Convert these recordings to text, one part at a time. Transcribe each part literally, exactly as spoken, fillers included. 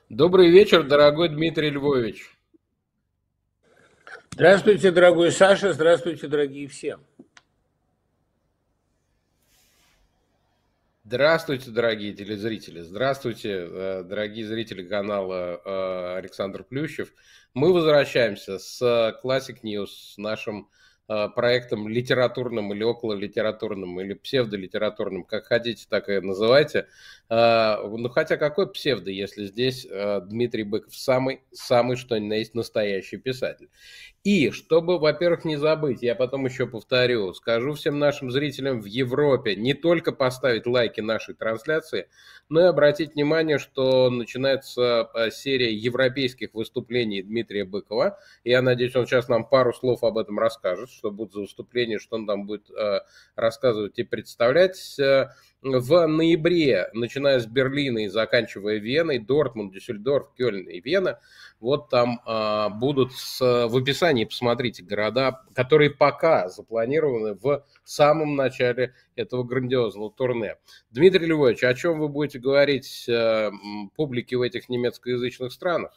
Добрый вечер, дорогой Дмитрий Львович. Здравствуйте, дорогой Саша, здравствуйте, дорогие все. Здравствуйте, дорогие телезрители. Здравствуйте, э, дорогие зрители канала э, Александр Плющев. Мы возвращаемся с Classic News, с нашим э, проектом литературным или окололитературным, или псевдолитературным, как хотите, так и называйте. Э, Ну, хотя какой псевдо, если здесь э, Дмитрий Быков самый, самый что ни на есть настоящий писатель. И, чтобы, во-первых, не забыть, я потом еще повторю, скажу всем нашим зрителям в Европе не только поставить лайки нашей трансляции, но и обратить внимание, что начинается э, серия европейских выступлений Дмитрия Быкова. Я надеюсь, он сейчас нам пару слов об этом расскажет, что будут за выступления, что он там будет э, рассказывать и представлять. Э, В ноябре, начиная с Берлина и заканчивая Веной, Дортмунд, Дюссельдорф, Кёльн и Вена, вот там а, будут с, в описании, посмотрите, города, которые пока запланированы в самом начале этого грандиозного турне. Дмитрий Львович, о чем вы будете говорить а, публике в этих немецкоязычных странах?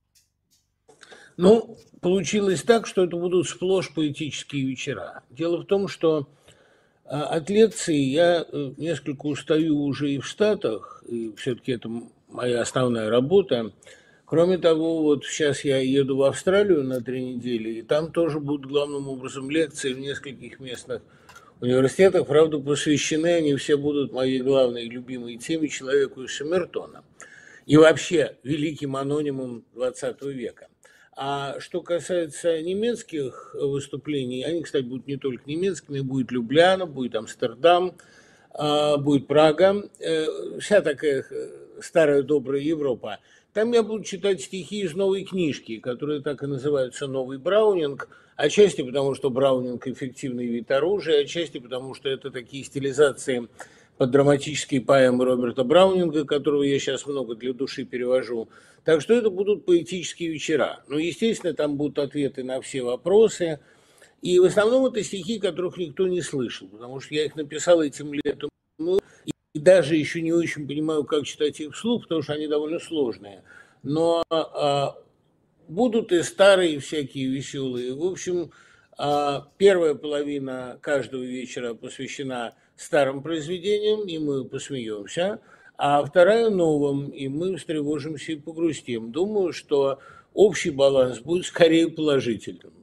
Ну, получилось так, что это будут сплошь поэтические вечера. Дело в том, что а, от лекций я э, несколько устаю уже и в Штатах, и все-таки это моя основная работа. Кроме того, вот сейчас я еду в Австралию на три недели, и там тоже будут главным образом лекции в нескольких местных университетах. Правда, посвящены они все будут моей главной любимой теме человеку из Шемертона. И вообще великим анонимам двадцатого века. А что касается немецких выступлений, они, кстати, будут не только немецкими, будет Любляна, будет Амстердам, а, будет Прага, э, вся такая э, старая добрая Европа. Там я буду читать стихи из новой книжки, которые так и называются «Новый Браунинг», отчасти потому, что Браунинг – эффективный вид оружия, отчасти потому, что это такие стилизации под драматические поэмы Роберта Браунинга, которого я сейчас много для души перевожу. Так что это будут поэтические вечера. Ну, естественно, там будут ответы на все вопросы. И в основном это стихи, которых никто не слышал, потому что я их написал этим летом. И даже еще не очень понимаю, как читать их вслух, потому что они довольно сложные. Но а, будут и старые всякие веселые. В общем, а, первая половина каждого вечера посвящена старым произведениям, и мы посмеемся, а вторая новым, и мы встревожимся и погрустим. Думаю, что общий баланс будет скорее положительным.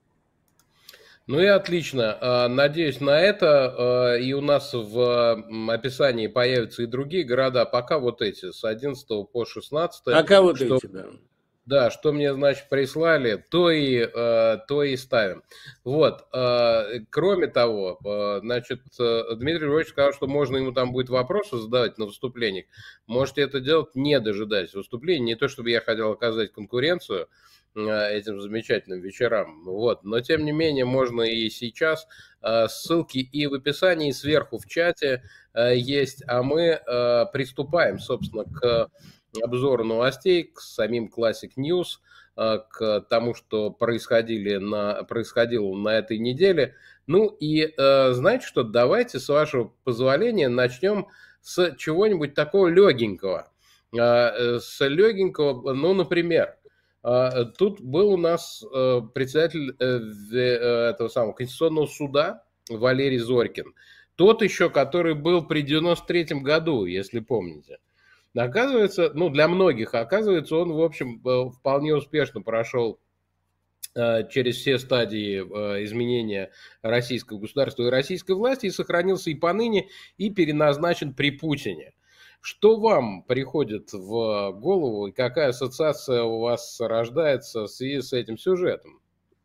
Ну и отлично. А, Надеюсь на это. А, И у нас в м, описании появятся и другие города. Пока вот эти, с одиннадцатого по шестнадцатое, Пока вот что эти, да. Да, что мне, значит, прислали, то и, э, то и ставим. Вот, э, кроме того, э, значит, э, Дмитрий Львович сказал, что можно ему там будет вопросы задавать на выступлениях. Можете это делать, не дожидаясь выступления. Не то, чтобы я хотел оказать конкуренцию э, этим замечательным вечерам. Вот, но, тем не менее, можно и сейчас. Э, ссылки и в описании, и сверху в чате э, есть. А мы э, приступаем, собственно, к обзору новостей, к самим Classic News, к тому, что происходили на, происходило на этой неделе. Ну и знаете что, давайте, с вашего позволения, начнем с чего-нибудь такого легенького. С легенького, ну, например, тут был у нас председатель этого самого Конституционного суда Валерий Зорькин. Тот еще, который был при девяносто третьем году, если помните. Оказывается, ну, для многих, оказывается, он, в общем, вполне успешно прошел через все стадии изменения российского государства и российской власти и сохранился и поныне, и переназначен при Путине. Что вам приходит в голову и какая ассоциация у вас рождается в связи с этим сюжетом?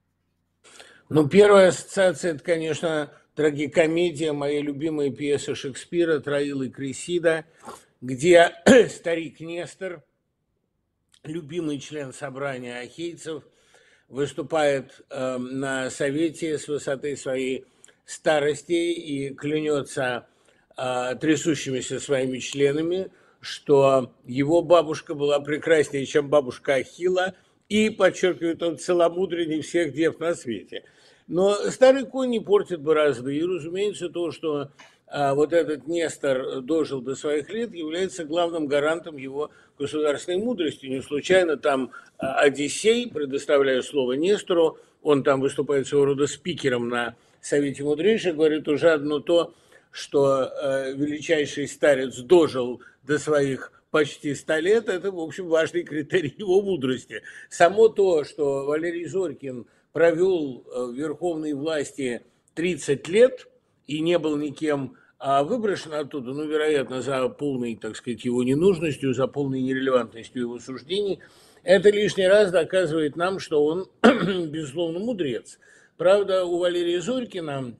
Ну, первая ассоциация, это, конечно, трагикомедия, моя любимая пьеса Шекспира «Троил и Кресида», где старик Нестор, любимый член собрания ахейцев, выступает э, на совете с высоты своей старости и клянется э, трясущимися своими членами, что его бабушка была прекраснее, чем бабушка Ахилла, и, подчеркивает он, целомудреннее всех дев на свете. Но старый конь не портит борозды, и, разумеется, то, что а вот этот Нестор дожил до своих лет, является главным гарантом его государственной мудрости. Не случайно там Одиссей, предоставляя слово Нестору, он там выступает своего рода спикером на Совете Мудрейших, говорит уже одно то, что э, величайший старец дожил до своих почти ста лет, это, в общем, важный критерий его мудрости. Само то, что Валерий Зорькин провел в верховной власти тридцать лет и не был никем выброшен оттуда, ну, вероятно, за полной, так сказать, его ненужностью, за полной нерелевантностью его суждений, это лишний раз доказывает нам, что он, безусловно, мудрец. Правда, у Валерия Зорькина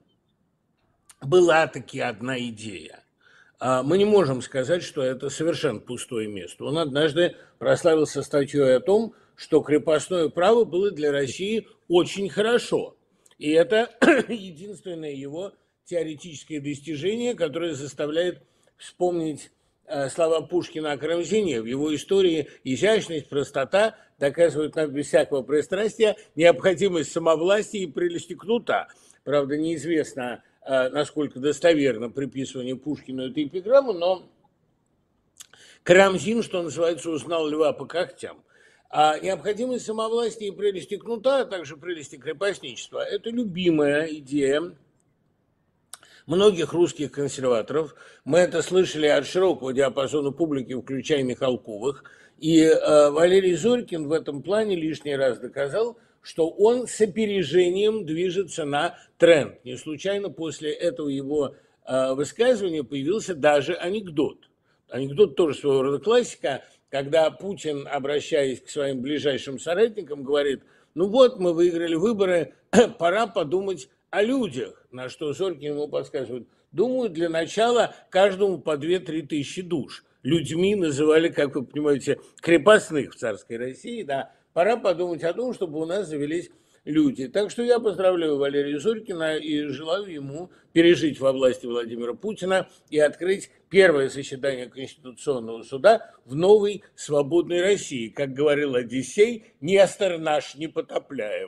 была таки одна идея. Мы не можем сказать, что это совершенно пустое место. Он однажды прославился статьей о том, что крепостное право было для России очень хорошо. И это единственное его теоретическое достижение, которое заставляет вспомнить слова Пушкина о Карамзине. В его истории изящность, простота доказывают нам без всякого пристрастия необходимость самовластия и прелести кнута. Правда, неизвестно, насколько достоверно приписывание Пушкину этой эпиграммы, но Карамзин, что называется, узнал льва по когтям. А необходимость самовластия и прелести кнута, а также прелести крепостничества – это любимая идея многих русских консерваторов. Мы это слышали от широкого диапазона публики, включая Михалковых. И э, Валерий Зорькин в этом плане лишний раз доказал, что он с опережением движется на тренд. Не случайно после этого его э, высказывания появился даже анекдот. Анекдот тоже своего рода классика, когда Путин, обращаясь к своим ближайшим соратникам, говорит: ну вот, мы выиграли выборы, пора подумать о людях. На что Зорькин ему подсказывает: думаю, для начала каждому по две-три тысячи душ. Людьми называли, как вы понимаете, крепостных в царской России, да. Пора подумать о том, чтобы у нас завелись люди. Так что я поздравляю Валерия Зорькина и желаю ему пережить во власти Владимира Путина и открыть первое заседание Конституционного суда в новой свободной России. Как говорил Одиссей, Нестор наш непотопляем.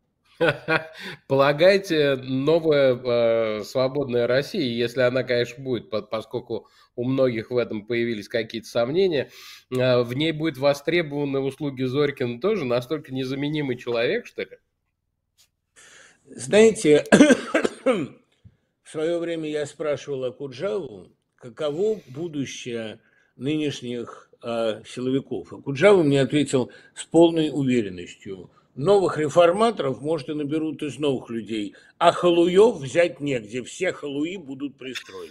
Полагаете, новая э, свободная Россия, если она, конечно, будет, поскольку у многих в этом появились какие-то сомнения, э, в ней будет востребованы услуги Зорькина тоже? Настолько незаменимый человек, что ли? Знаете, в свое время я спрашивал Окуджаву, каково будущее нынешних э, силовиков. Окуджава мне ответил с полной уверенностью: новых реформаторов, может, и наберут из новых людей, а халуев взять негде, все халуи будут пристроены.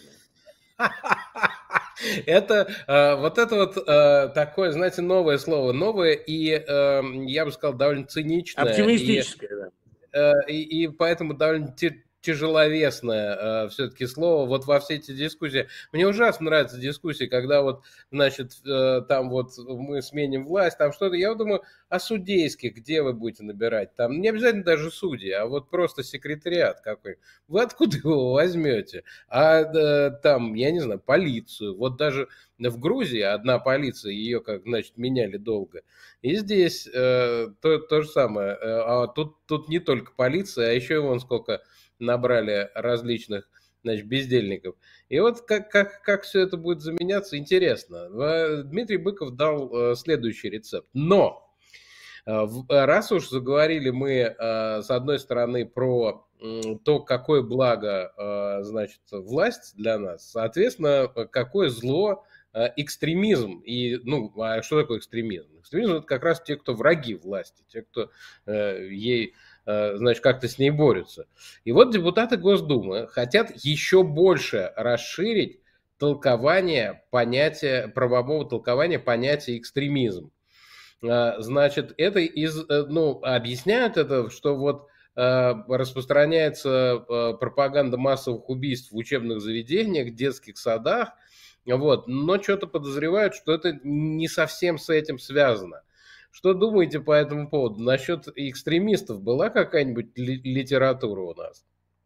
Это э, вот это вот э, такое, знаете, новое слово, новое и, э, я бы сказал, довольно циничное. Оптимистическое, и, да. Э, и, и поэтому довольно тяжеловесное э, все-таки слово вот во все эти дискуссии. Мне ужасно нравятся дискуссии, когда вот, значит, э, там вот мы сменим власть, там что-то. Я вот думаю, а судейских где вы будете набирать? Там не обязательно даже судьи, а вот просто секретариат какой. Вы откуда его возьмете? А э, там, я не знаю, полицию. Вот даже в Грузии одна полиция, ее, как, значит, меняли долго. И здесь э, то, то же самое. А тут, тут не только полиция, а еще и вон сколько набрали различных, значит, бездельников. И вот как, как, как все это будет заменяться, интересно. Дмитрий Быков дал следующий рецепт. Но раз уж заговорили мы, с одной стороны, про то, какое благо, значит, власть для нас, соответственно, какое зло экстремизм. И, ну, а что такое экстремизм? Экстремизм – это как раз те, кто враги власти, те, кто ей, значит, как-то с ней борются. И вот депутаты Госдумы хотят еще больше расширить толкование понятия, правового толкования понятия экстремизм. Значит, это из, ну, объясняют это, что вот распространяется пропаганда массовых убийств в учебных заведениях, детских садах, вот, но что-то подозревают, что это не совсем с этим связано. Что думаете по этому поводу? Насчет экстремистов была какая-нибудь ли- литература у нас?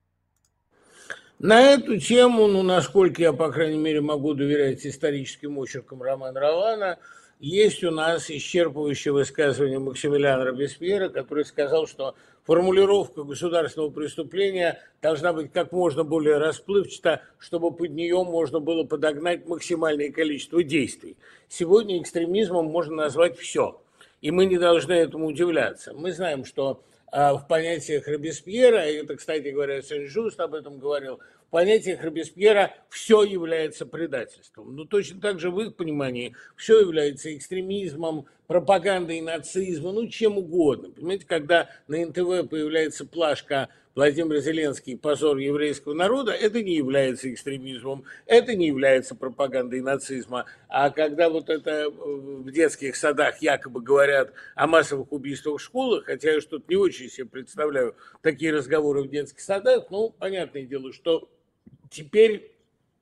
На эту тему, ну, насколько я, по крайней мере, могу доверять историческим очеркам Романа Ролана, есть у нас исчерпывающее высказывание Максимилиана Робеспьера, который сказал, что формулировка государственного преступления должна быть как можно более расплывчата, чтобы под нее можно было подогнать максимальное количество действий. Сегодня экстремизмом можно назвать все, и мы не должны этому удивляться. Мы знаем, что а, в понятиях Робеспьера, и это, кстати говоря, Сен-Жуст об этом говорил, в понятиях Робеспьера все является предательством. Но точно так же в их понимании все является экстремизмом, пропагандой нацизма, ну чем угодно. Понимаете, когда на эн тэ вэ появляется плашка «Владимир Зеленский – позор еврейского народа», это не является экстремизмом, это не является пропагандой нацизма. А когда вот это в детских садах якобы говорят о массовых убийствах в школах, хотя я что-то не очень себе представляю такие разговоры в детских садах, ну, понятное дело, что теперь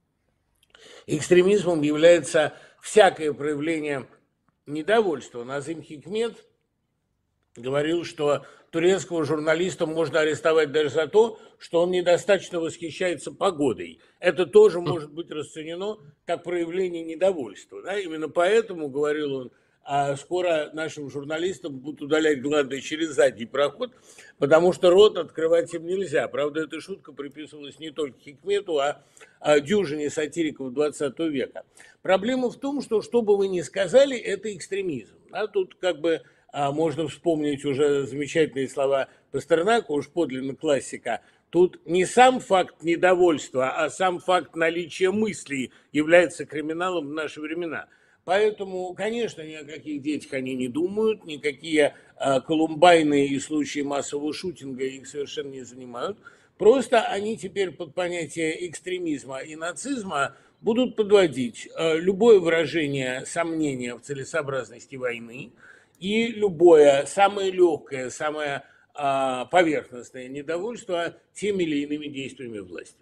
экстремизмом является всякое проявление недовольства. Назым Хикмет говорил, что турецкого журналиста можно арестовать даже за то, что он недостаточно восхищается погодой. Это тоже может быть расценено как проявление недовольства. Да? Именно поэтому, говорил он, а скоро нашим журналистам будут удалять гланды через задний проход, потому что рот открывать им нельзя. Правда, эта шутка приписывалась не только Хикмету, а, а дюжине сатириков двадцатого века. Проблема в том, что, что бы вы ни сказали, это экстремизм. А тут как бы а, можно вспомнить уже замечательные слова Пастернака, уж подлинно классика. Тут не сам факт недовольства, а сам факт наличия мыслей является криминалом в наши времена. Поэтому, конечно, ни о каких детях они не думают, никакие а, колумбайны и случаи массового шутинга их совершенно не занимают. Просто они теперь под понятие экстремизма и нацизма будут подводить а, любое выражение сомнения в целесообразности войны и любое самое легкое, самое а, поверхностное недовольство теми или иными действиями власти.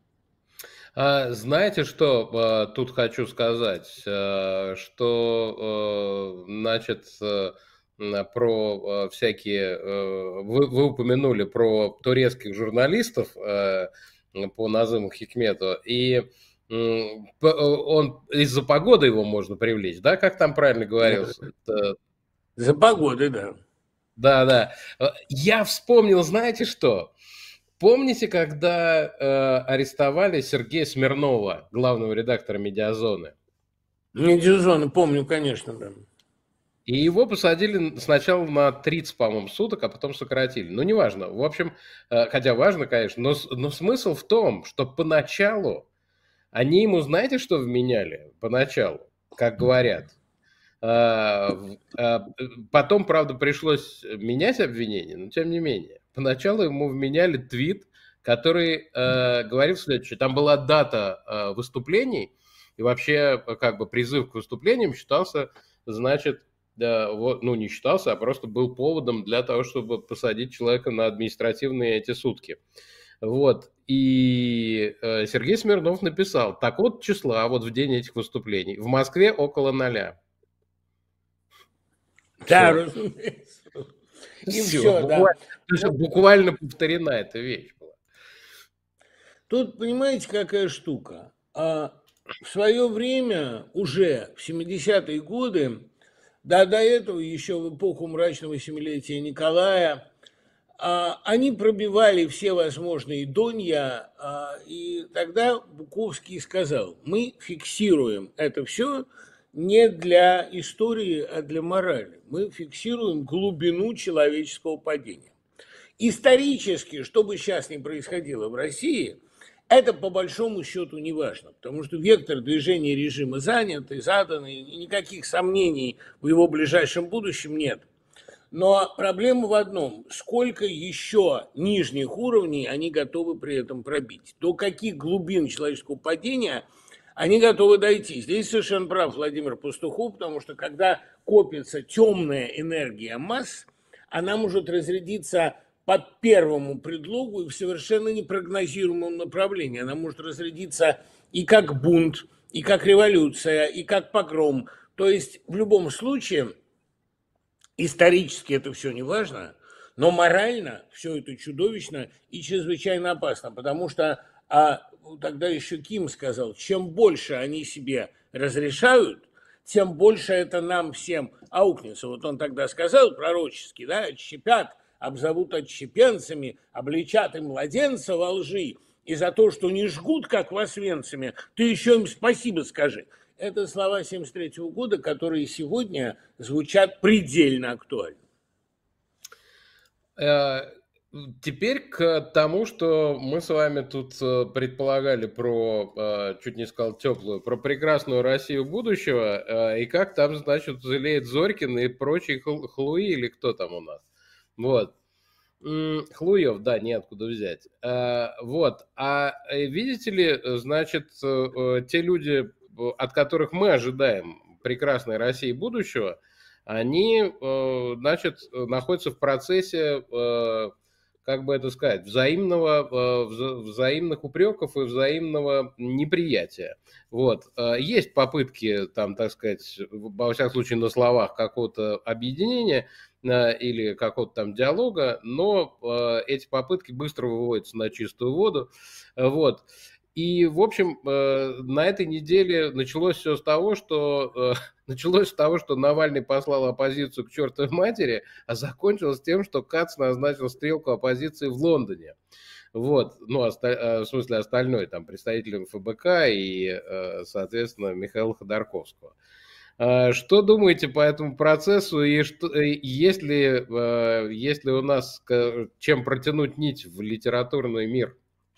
Знаете, что тут хочу сказать? Что, значит, про всякие... Вы, вы упомянули про турецких журналистов по Назыму Хикмету, и он из-за погоды его можно привлечь, да? Как там правильно говорился? За погодой, да. Да, да. Я вспомнил, знаете что? Помните, когда э, арестовали Сергея Смирнова, главного редактора «Медиазоны»? «Медиазоны», помню, конечно, да. И его посадили сначала на тридцать, по-моему, суток, а потом сократили. Ну, неважно. В общем, э, хотя важно, конечно, но, но смысл в том, что поначалу они ему, знаете, что вменяли? Поначалу, как говорят. Э, э, потом, правда, пришлось менять обвинение, но тем не менее. Поначалу ему вменяли твит, который э, говорил следующее. Там была дата э, выступлений, и вообще как бы призыв к выступлениям считался, значит, да, вот, ну не считался, а просто был поводом для того, чтобы посадить человека на административные эти сутки. Вот. И э, Сергей Смирнов написал, так вот числа, вот в день этих выступлений, в Москве около ноля. Да, разумеется. И все, все, буквально, да. буквально повторена эта вещь была. Тут, понимаете, какая штука? А в свое время, уже в семидесятые годы, да до этого, еще в эпоху мрачного семилетия Николая, а, они пробивали все возможные донья, а, и тогда Буковский сказал, мы фиксируем это все не для истории, а для морали. Мы фиксируем глубину человеческого падения. Исторически, что бы сейчас ни происходило в России, это по большому счету не важно, потому что вектор движения режима занят и задан, и никаких сомнений в его ближайшем будущем нет. Но проблема в одном, сколько еще нижних уровней они готовы при этом пробить, до каких глубин человеческого падения они готовы дойти. Здесь совершенно прав Владимир Пастухов, потому что когда копится темная энергия масс, она может разрядиться по первому предлогу и в совершенно непрогнозируемом направлении. Она может разрядиться и как бунт, и как революция, и как погром. То есть в любом случае, исторически это все не важно, но морально все это чудовищно и чрезвычайно опасно, потому что а, тогда еще Ким сказал, чем больше они себе разрешают, тем больше это нам всем аукнется. Вот он тогда сказал пророчески, да, отщепят, обзовут отщепенцами, обличат им младенца во лжи, и за то, что не жгут, как в Освенциме, ты еще им спасибо скажи. Это слова семьдесят третьего года, которые сегодня звучат предельно актуально. Теперь к тому, что мы с вами тут предполагали про, чуть не сказал теплую, про прекрасную Россию будущего, и как там, значит, жалеет Зорькин и прочие хлуи, или кто там у нас. Вот. Хлуев, да, неоткуда взять. Вот. А видите ли, значит, те люди, от которых мы ожидаем прекрасной России будущего, они, значит, находятся в процессе, как бы это сказать, взаимного, взаимных упреков и взаимного неприятия. Вот. Есть попытки, там, так сказать, во всяком случае на словах какого-то объединения или какого-то там диалога, но эти попытки быстро выводятся на чистую воду. Вот. И, в общем, на этой неделе началось все с того, что началось с того, что Навальный послал оппозицию к чертовой матери, а закончилось тем, что Кац назначил стрелку оппозиции в Лондоне. Вот, ну, в смысле остальной, там, представителям эф бэ ка и, соответственно, Михаила Ходорковского. Что думаете по этому процессу, и что, есть ли, есть ли у нас чем протянуть нить в литературный мир?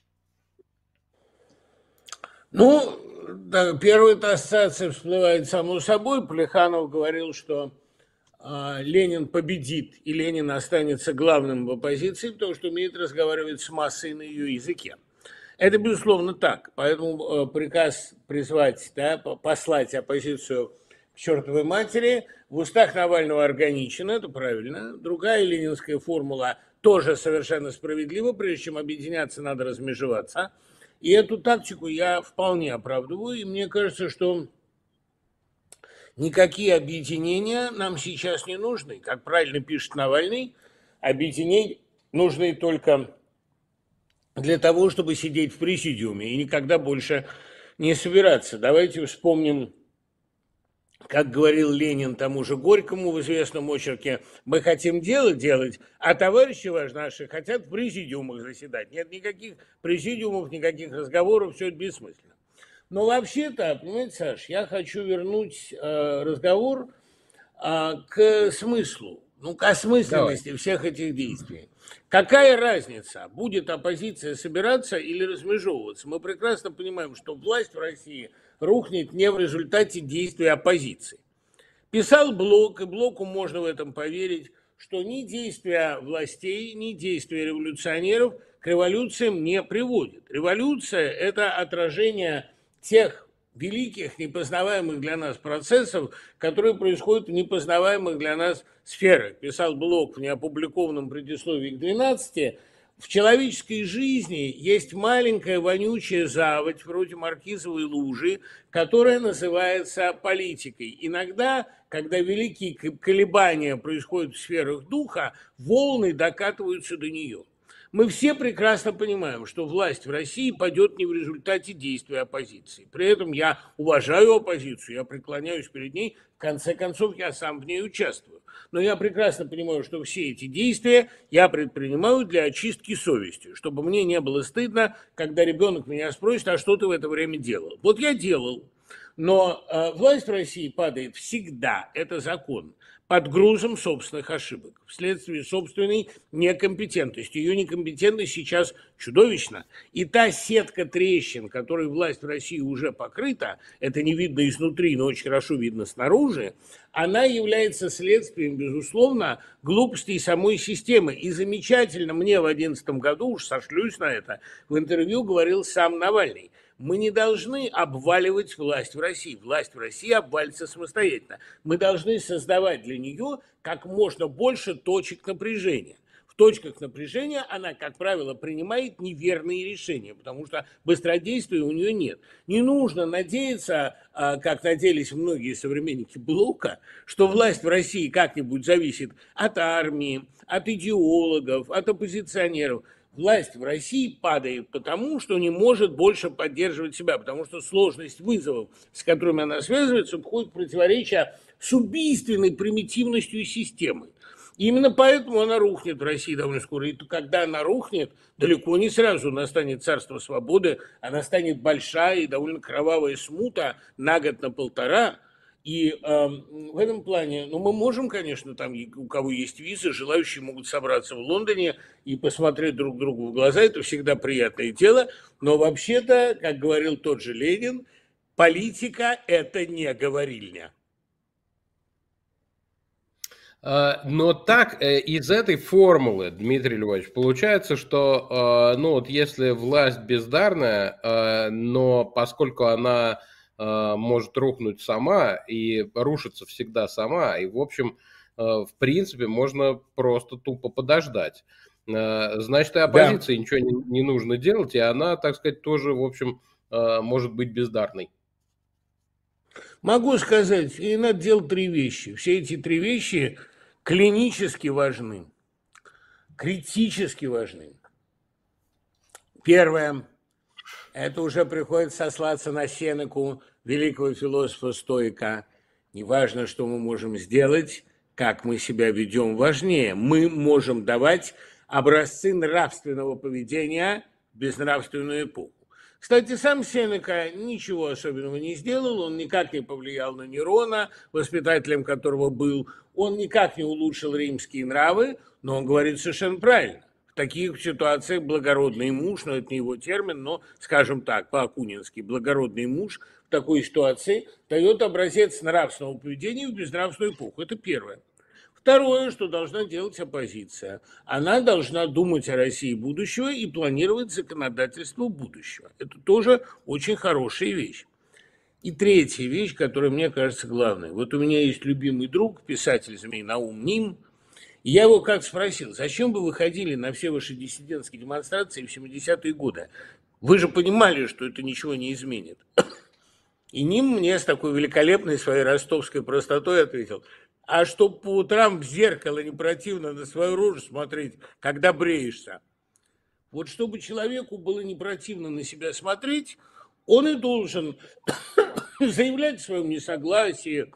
Ну, да, первая ассоциация всплывает само собой. Плеханов говорил, что э, Ленин победит, и Ленин останется главным в оппозиции, потому что умеет разговаривать с массой на ее языке. Это, безусловно, так. Поэтому э, приказ призвать, да, послать оппозицию к чертовой матери в устах Навального органичен, это правильно. Другая ленинская формула тоже совершенно справедлива. Прежде чем объединяться, надо размежеваться. И эту тактику я вполне оправдываю, и мне кажется, что никакие объединения нам сейчас не нужны. Как правильно пишет Навальный, объединения нужны только для того, чтобы сидеть в президиуме и никогда больше не собираться. Давайте вспомним, как говорил Ленин тому же Горькому в известном очерке: мы хотим дело делать, а товарищи наши хотят в президиумах заседать. Нет никаких президиумов, никаких разговоров, все это бессмысленно. Но вообще-то, понимаете, Саш, я хочу вернуть э, разговор э, к смыслу, ну, к осмысленности Давай. всех этих действий. Какая разница, будет оппозиция собираться или размежевываться? Мы прекрасно понимаем, что власть в России рухнет не в результате действия оппозиции. Писал Блок, и Блоку можно в этом поверить, что ни действия властей, ни действия революционеров к революциям не приводят. Революция – это отражение тех великих, непознаваемых для нас процессов, которые происходят в непознаваемых для нас сферах. Писал Блок в неопубликованном предисловии к двенадцати. В человеческой жизни есть маленькая вонючая заводь, вроде Маркизовой лужи, которая называется политикой. Иногда, когда великие колебания происходят в сферах духа, волны докатываются до нее. Мы все прекрасно понимаем, что власть в России падет не в результате действия оппозиции. При этом я уважаю оппозицию, я преклоняюсь перед ней, в конце концов я сам в ней участвую. Но я прекрасно понимаю, что все эти действия я предпринимаю для очистки совести, чтобы мне не было стыдно, когда ребенок меня спросит, а что ты в это время делал? Вот я делал. Но э, власть в России падает всегда, это закон, под грузом собственных ошибок, вследствие собственной некомпетентности. Ее некомпетентность сейчас чудовищна. И та сетка трещин, которой власть в России уже покрыта, это не видно изнутри, но очень хорошо видно снаружи, она является следствием, безусловно, глупостей самой системы. И замечательно мне в две тысячи одиннадцатом году, уж сошлюсь на это, в интервью говорил сам Навальный: мы не должны обваливать власть в России. Власть в России обвалится самостоятельно. Мы должны создавать для нее как можно больше точек напряжения. В точках напряжения она, как правило, принимает неверные решения, потому что быстродействия у нее нет. Не нужно надеяться, как надеялись многие современники Блока, что власть в России как-нибудь зависит от армии, от идеологов, от оппозиционеров. власть в России падает потому, что не может больше поддерживать себя, потому что сложность вызовов, с которыми она связывается, входит в противоречие с убийственной примитивностью системы. И именно поэтому она рухнет в России довольно скоро. И когда она рухнет, далеко не сразу настанет царство свободы, она станет большая и довольно кровавая смута на год, на полтора. И э, в этом плане, ну, мы можем, конечно, там, у кого есть визы, желающие могут собраться в Лондоне и посмотреть друг другу в глаза, это всегда приятное дело, но вообще-то, как говорил тот же Ленин, политика – это не говорильня. Но так, из этой формулы, Дмитрий Львович, получается, что, ну, вот если власть бездарная, но поскольку она может рухнуть сама и рушится всегда сама, и, в общем, в принципе, можно просто тупо подождать. Значит, и оппозиции да. ничего не, не нужно делать, и она, так сказать, тоже, в общем, может быть бездарной. Могу сказать, и надо делать три вещи. Все эти три вещи клинически важны, критически важны. Первое. Это уже приходится сослаться на Сенеку, великого философа-стоика. Неважно, что мы можем сделать, как мы себя ведем, важнее. Мы можем давать образцы нравственного поведения в безнравственную эпоху. Кстати, сам Сенека ничего особенного не сделал, он никак не повлиял на Нерона, воспитателем которого был, он никак не улучшил римские нравы, но он говорит совершенно правильно. В таких ситуациях благородный муж, но это не его термин, но, скажем так, по-акунински, благородный муж в такой ситуации дает образец нравственного поведения в безнравственную эпоху. Это первое. Второе, что должна делать оппозиция. Она должна думать о России будущего и планировать законодательство будущего. Это тоже очень хорошая вещь. И третья вещь, которая мне кажется главной. Вот у меня есть любимый друг, писатель змей Наум Ним. И я его как спросил, зачем вы выходили на все ваши диссидентские демонстрации в семидесятые годы? Вы же понимали, что это ничего не изменит. И Ним мне с такой великолепной своей ростовской простотой ответил, а чтоб по утрам в зеркало не противно на свою рожу смотреть, когда бреешься. Вот чтобы человеку было не противно на себя смотреть, он и должен заявлять о своем несогласии,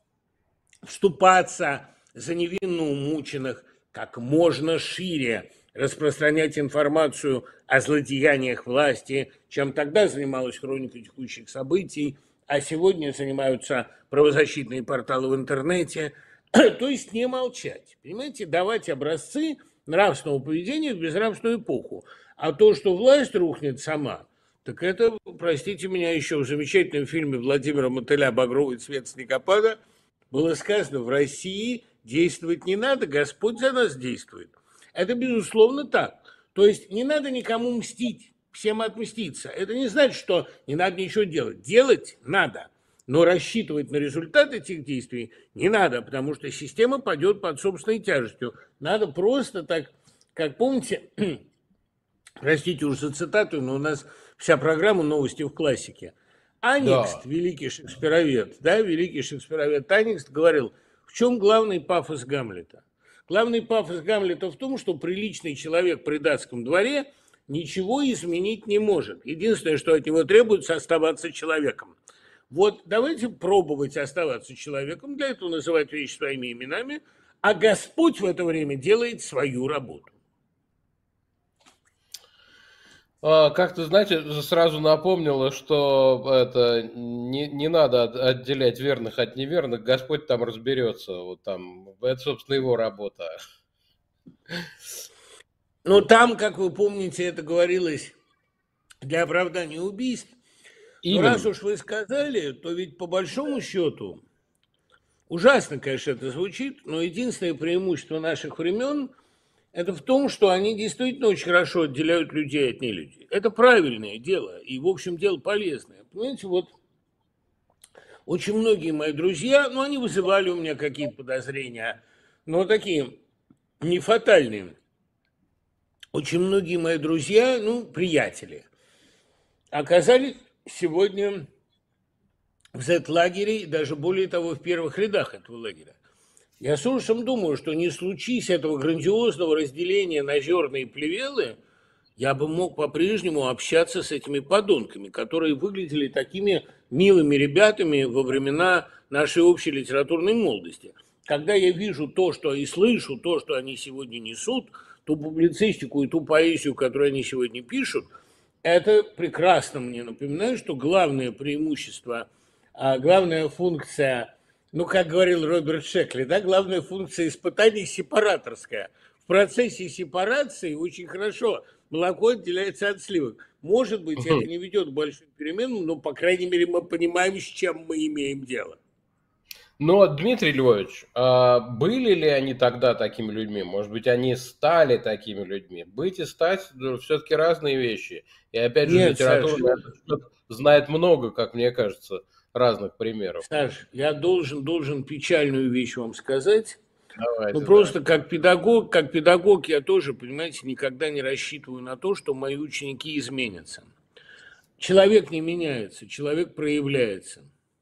вступаться за невинно умученных, как можно шире распространять информацию о злодеяниях власти, чем тогда занималась хроника текущих событий, а сегодня занимаются правозащитные порталы в интернете. То есть не молчать, понимаете, давать образцы нравственного поведения в безнравственную эпоху. А то, что власть рухнет сама, так это, простите меня, еще в замечательном фильме Владимира Мотыля «Багровый цвет снегопада» было сказано, в России действовать не надо, Господь за нас действует. Это, безусловно, так. То есть не надо никому мстить, всем отмститься. Это не значит, что не надо ничего делать. Делать надо. Но рассчитывать на результат этих действий не надо, потому что система пойдет под собственной тяжестью. Надо просто так, как помните, простите уж за цитату, но у нас вся программа «Новости в классике». Аникст, да. великий шекспировед, да, великий шекспировед Аникст говорил, в чем главный пафос Гамлета? Главный пафос Гамлета в том, что приличный человек при датском дворе ничего изменить не может. Единственное, что от него требуется, оставаться человеком. Вот давайте пробовать оставаться человеком, для этого называть вещи своими именами, а Господь в это время делает свою работу. Как-то, знаете, сразу напомнило, что это не, не надо отделять верных от неверных, Господь там разберется, вот там, это, собственно, его работа. Ну, там, как вы помните, это говорилось для оправдания убийств. Но раз уж вы сказали, то ведь по большому счету, ужасно, конечно, это звучит, но единственное преимущество наших времен – это в том, что они действительно очень хорошо отделяют людей от нелюдей. Это правильное дело, и, в общем, дело полезное. Понимаете, вот очень многие мои друзья, ну, они вызывали у меня какие-то подозрения, но такие не фатальные. Очень многие мои друзья, ну, приятели, оказались сегодня в зет-лагере, и даже более того, в первых рядах этого лагеря. Я с ужасом думаю, что не случись этого грандиозного разделения на зерна и плевелы, я бы мог по-прежнему общаться с этими подонками, которые выглядели такими милыми ребятами во времена нашей общей литературной молодости. Когда я вижу то, что и слышу, то, что они сегодня несут, ту публицистику и ту поэзию, которую они сегодня пишут, это прекрасно мне напоминает, что главное преимущество, а главная функция, ну, как говорил Роберт Шекли, да, главная функция испытаний сепараторская. В процессе сепарации очень хорошо молоко отделяется от сливок. Может быть, это не ведет к большим переменам, но, по крайней мере, мы понимаем, с чем мы имеем дело. Но, Дмитрий Львович, а были ли они тогда такими людьми? Может быть, они стали такими людьми? Быть и стать ну, все-таки разные вещи. И опять же, Нет, литература Саш, знает много, как мне кажется, разных примеров. Саш, я должен, должен печальную вещь вам сказать. Давайте, Ну, да. просто как педагог, как педагог я тоже, понимаете, никогда не рассчитываю на то, что мои ученики изменятся. Человек не меняется, человек проявляется.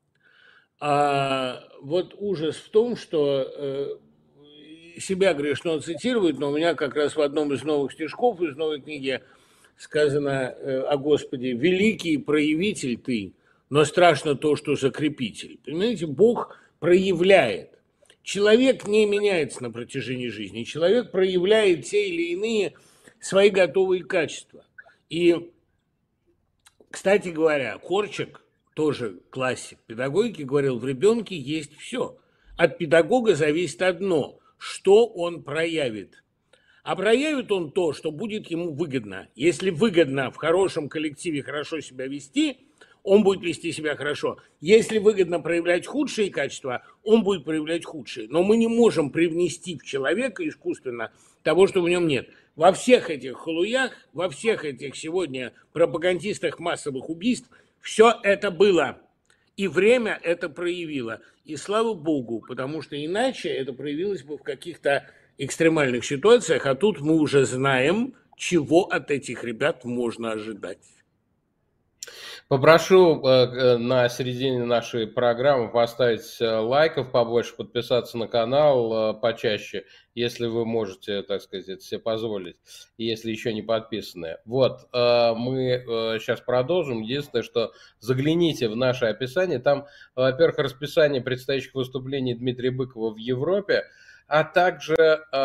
А вот ужас в том, что э, себя грешно цитировать, но у меня как раз в одном из новых стишков из новой книги сказано э, о Господе: «Великий проявитель ты, но страшно то, что закрепитель». Понимаете, Бог проявляет. Человек не меняется на протяжении жизни. Человек проявляет те или иные свои готовые качества. И, кстати говоря, Корчик, тоже классик педагогики, говорил, в ребенке есть все. От педагога зависит одно, что он проявит. А проявит он то, что будет ему выгодно. Если выгодно в хорошем коллективе хорошо себя вести, он будет вести себя хорошо. Если выгодно проявлять худшие качества, он будет проявлять худшие. Но мы не можем привнести в человека искусственно того, что в нем нет. Во всех этих халуях, во всех этих сегодня пропагандистах массовых убийств все это было. И время это проявило. И слава богу, потому что иначе это проявилось бы в каких-то экстремальных ситуациях, а тут мы уже знаем, чего от этих ребят можно ожидать. Попрошу э, на середине нашей программы поставить э, лайков побольше, подписаться на канал э, почаще, если вы можете, так сказать, это себе позволить, если еще не подписаны. Вот, э, мы э, сейчас продолжим. Единственное, что загляните в наше описание. Там, во-первых, расписание предстоящих выступлений Дмитрия Быкова в Европе, а также,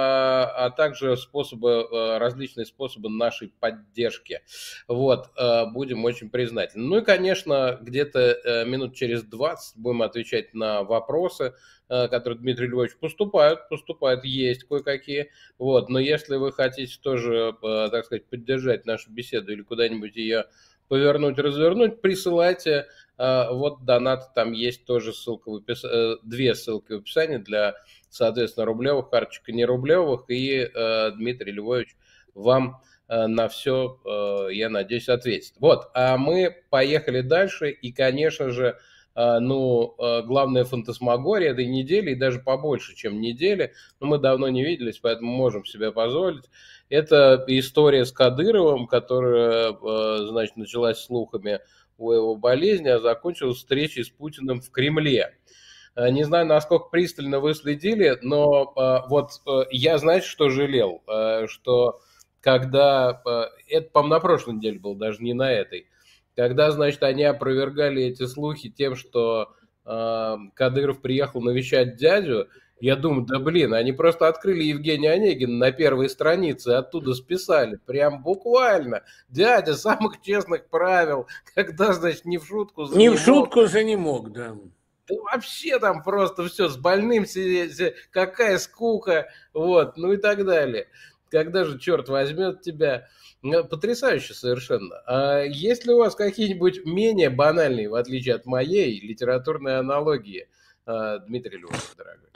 а также способы, различные способы нашей поддержки. Вот, будем очень признательны. Ну и, конечно, где-то минут через двадцать будем отвечать на вопросы, которые, Дмитрий Львович, поступают, поступают, есть кое-какие. Вот, но если вы хотите тоже, так сказать, поддержать нашу беседу или куда-нибудь ее повернуть, развернуть, присылайте. Вот донат, там есть тоже ссылка в описании, две ссылки в описании для, соответственно, рублевых карточек и нерублевых. И э, Дмитрий Львович вам э, на все, э, я надеюсь, ответит. Вот, а мы поехали дальше. И, конечно же, э, ну, э, главная фантасмагория этой недели, и даже побольше, чем недели, но мы давно не виделись, поэтому можем себе позволить. Это история с Кадыровым, которая, э, значит, началась слухами о его болезни, а закончилась встречей с Путиным в Кремле. Не знаю, насколько пристально вы следили, но вот я, знаете, что жалел? Что когда, это, по-моему, на прошлой неделе было, даже не на этой, когда, значит, они опровергали эти слухи тем, что Кадыров приехал навещать дядю, я думаю, да блин, они просто открыли Евгения Онегина на первой странице, оттуда списали, прям буквально. Дядя самых честных правил, когда, значит, не в шутку за не в шутку за не мог, да. Да вообще там просто все с больным сидеть, какая скука, вот, ну и так далее. Когда же черт возьмет тебя? Потрясающе совершенно. А есть ли у вас какие-нибудь менее банальные, в отличие от моей, литературные аналогии, Дмитрий Львович, дорогой?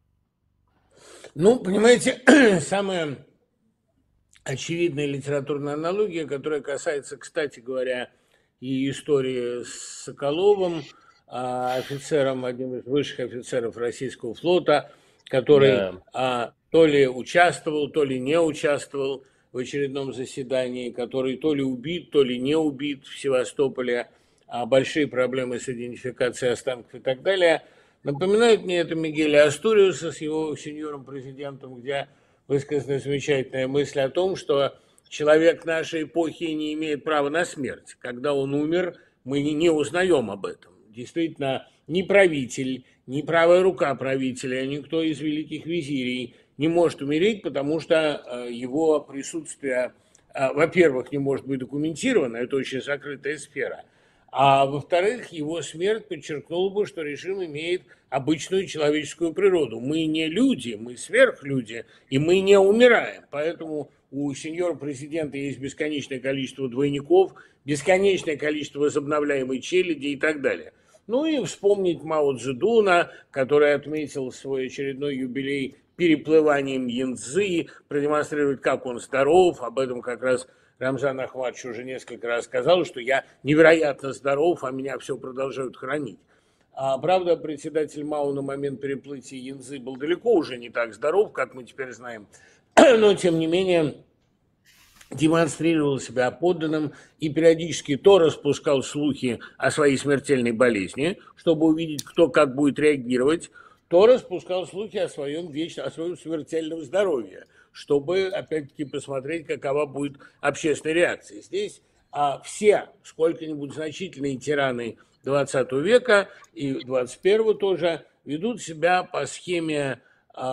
Ну, понимаете, самая очевидная литературная аналогия, которая касается, кстати говоря, и истории с Соколовым, офицером, одним из высших офицеров российского флота, который да. а, то ли участвовал, то ли не участвовал в очередном заседании, который то ли убит, то ли не убит в Севастополе, а большие проблемы с идентификацией останков и так далее. Напоминает мне это Мигеля Астуриуса с его сеньором-президентом, где высказана замечательная мысль о том, что человек нашей эпохи не имеет права на смерть. Когда он умер, мы не, не узнаем об этом. Действительно, ни правитель, ни правая рука правителя, никто из великих визирей не может умереть, потому что его присутствие, во-первых, не может быть документировано, это очень закрытая сфера, а во-вторых, его смерть подчеркнула бы, что режим имеет обычную человеческую природу. Мы не люди, мы сверхлюди, и мы не умираем. Поэтому у сеньора президента есть бесконечное количество двойников, бесконечное количество возобновляемой челяди и так далее. Ну и вспомнить Мао Цзэдуна, который отметил свой очередной юбилей переплыванием Янцзы, продемонстрировать, как он здоров. Об этом как раз Рамзан Ахматович уже несколько раз сказал, что я невероятно здоров, а меня все продолжают хранить. А, правда, председатель Мао на момент переплытия Янцзы был далеко уже не так здоров, как мы теперь знаем, но, тем не менее, демонстрировал себя подданным и периодически то распускал слухи о своей смертельной болезни, чтобы увидеть, кто как будет реагировать, то распускал слухи о своем вечном, о своем смертельном здоровье, чтобы, опять-таки, посмотреть, какова будет общественная реакция. Здесь а, все сколько-нибудь значительные тираны двадцатого века и двадцать первого тоже ведут себя по схеме,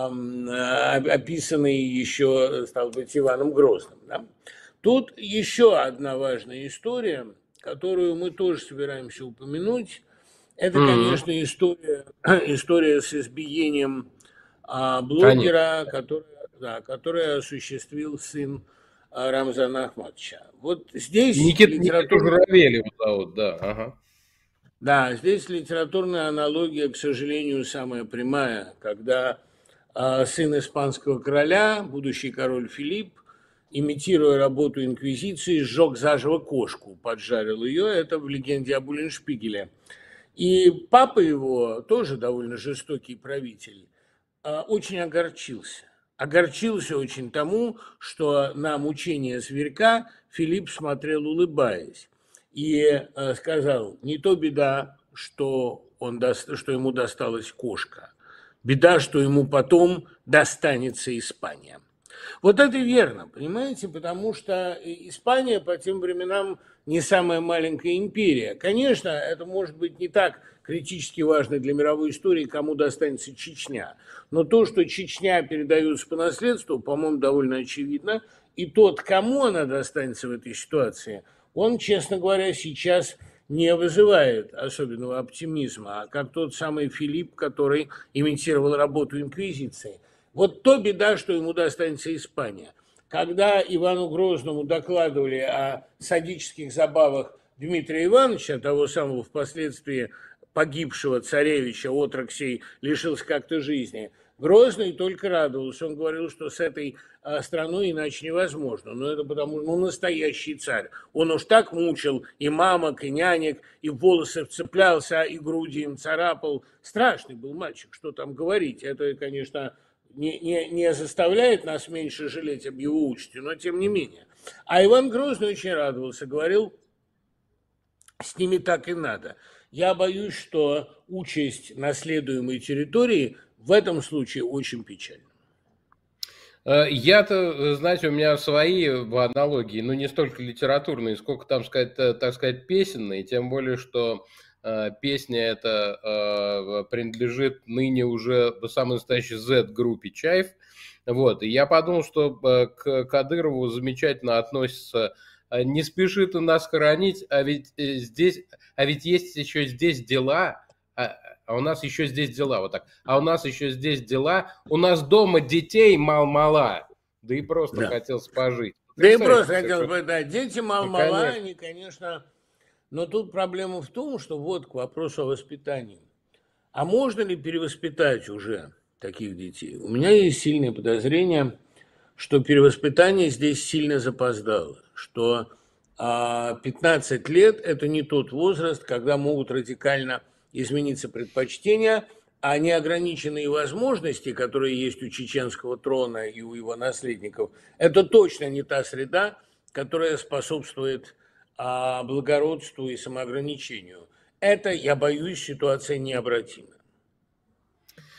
а, описанной еще, стало быть, Иваном Грозным. Да? Тут еще одна важная история, которую мы тоже собираемся упомянуть. Это, конечно, mm-hmm. история, история с избиением а, блогера, который, да, который осуществил сын а, Рамзана Ахматовича. Вот здесь Никит, литератур... Никиту Журавель его зовут, да. Ага. Да, здесь литературная аналогия, к сожалению, самая прямая, когда а, сын испанского короля, будущий король Филипп, имитируя работу инквизиции, сжег заживо кошку, поджарил ее. Это в легенде об Уллиншпигеле. И папа его, тоже довольно жестокий правитель, очень огорчился. Огорчился очень тому, что на мучение зверька Филипп смотрел, улыбаясь. И сказал, не то беда, что, он, что ему досталась кошка. Беда, что ему потом достанется Испания. Вот это верно, понимаете, потому что Испания по тем временам не самая маленькая империя. Конечно, это может быть не так критически важно для мировой истории, кому достанется Чечня. Но то, что Чечня передается по наследству, по-моему, довольно очевидно. И тот, кому она достанется в этой ситуации, он, честно говоря, сейчас не вызывает особенного оптимизма, а как тот самый Филипп, который имитировал работу инквизиции. Вот то беда, что ему достанется Испания. Когда Ивану Грозному докладывали о садических забавах Дмитрия Ивановича, того самого впоследствии погибшего царевича, отрок сей лишился как-то жизни, Грозный только радовался. Он говорил, что с этой страной иначе невозможно. Но это потому, что ну, настоящий царь. Он уж так мучил и мамок, и нянек, и в волосы вцеплялся, и груди им царапал. Страшный был мальчик, что там говорить. Это, конечно... Не, не, не заставляет нас меньше жалеть об его участи, но тем не менее. А Иван Грозный очень радовался, говорил, с ними так и надо. Я боюсь, что участь наследуемой территории в этом случае очень печальна. Я-то, знаете, у меня свои аналогии, но не столько литературные, сколько там, сказать, так сказать, песенные, тем более, что песня эта э, принадлежит ныне уже самой настоящей Z-группе Чайф. Вот. И я подумал, что э, к Кадырову замечательно относится «Не спеши ты нас хоронить, а ведь, э, здесь, а ведь есть еще здесь дела, а, а у нас еще здесь дела». Вот так. «А у нас еще здесь дела, у нас дома детей мал-мала». Да и просто да. хотелось пожить. Да и просто хотелось бы, да. Дети мал-мала, они, конечно... Но тут проблема в том, что вот к вопросу о воспитании. А можно ли перевоспитать уже таких детей? У меня есть сильное подозрение, что перевоспитание здесь сильно запоздало, что пятнадцать лет – это не тот возраст, когда могут радикально измениться предпочтения, а неограниченные возможности, которые есть у чеченского трона и у его наследников, это точно не та среда, которая способствует благородству и самоограничению. Это, я боюсь, ситуация необратима.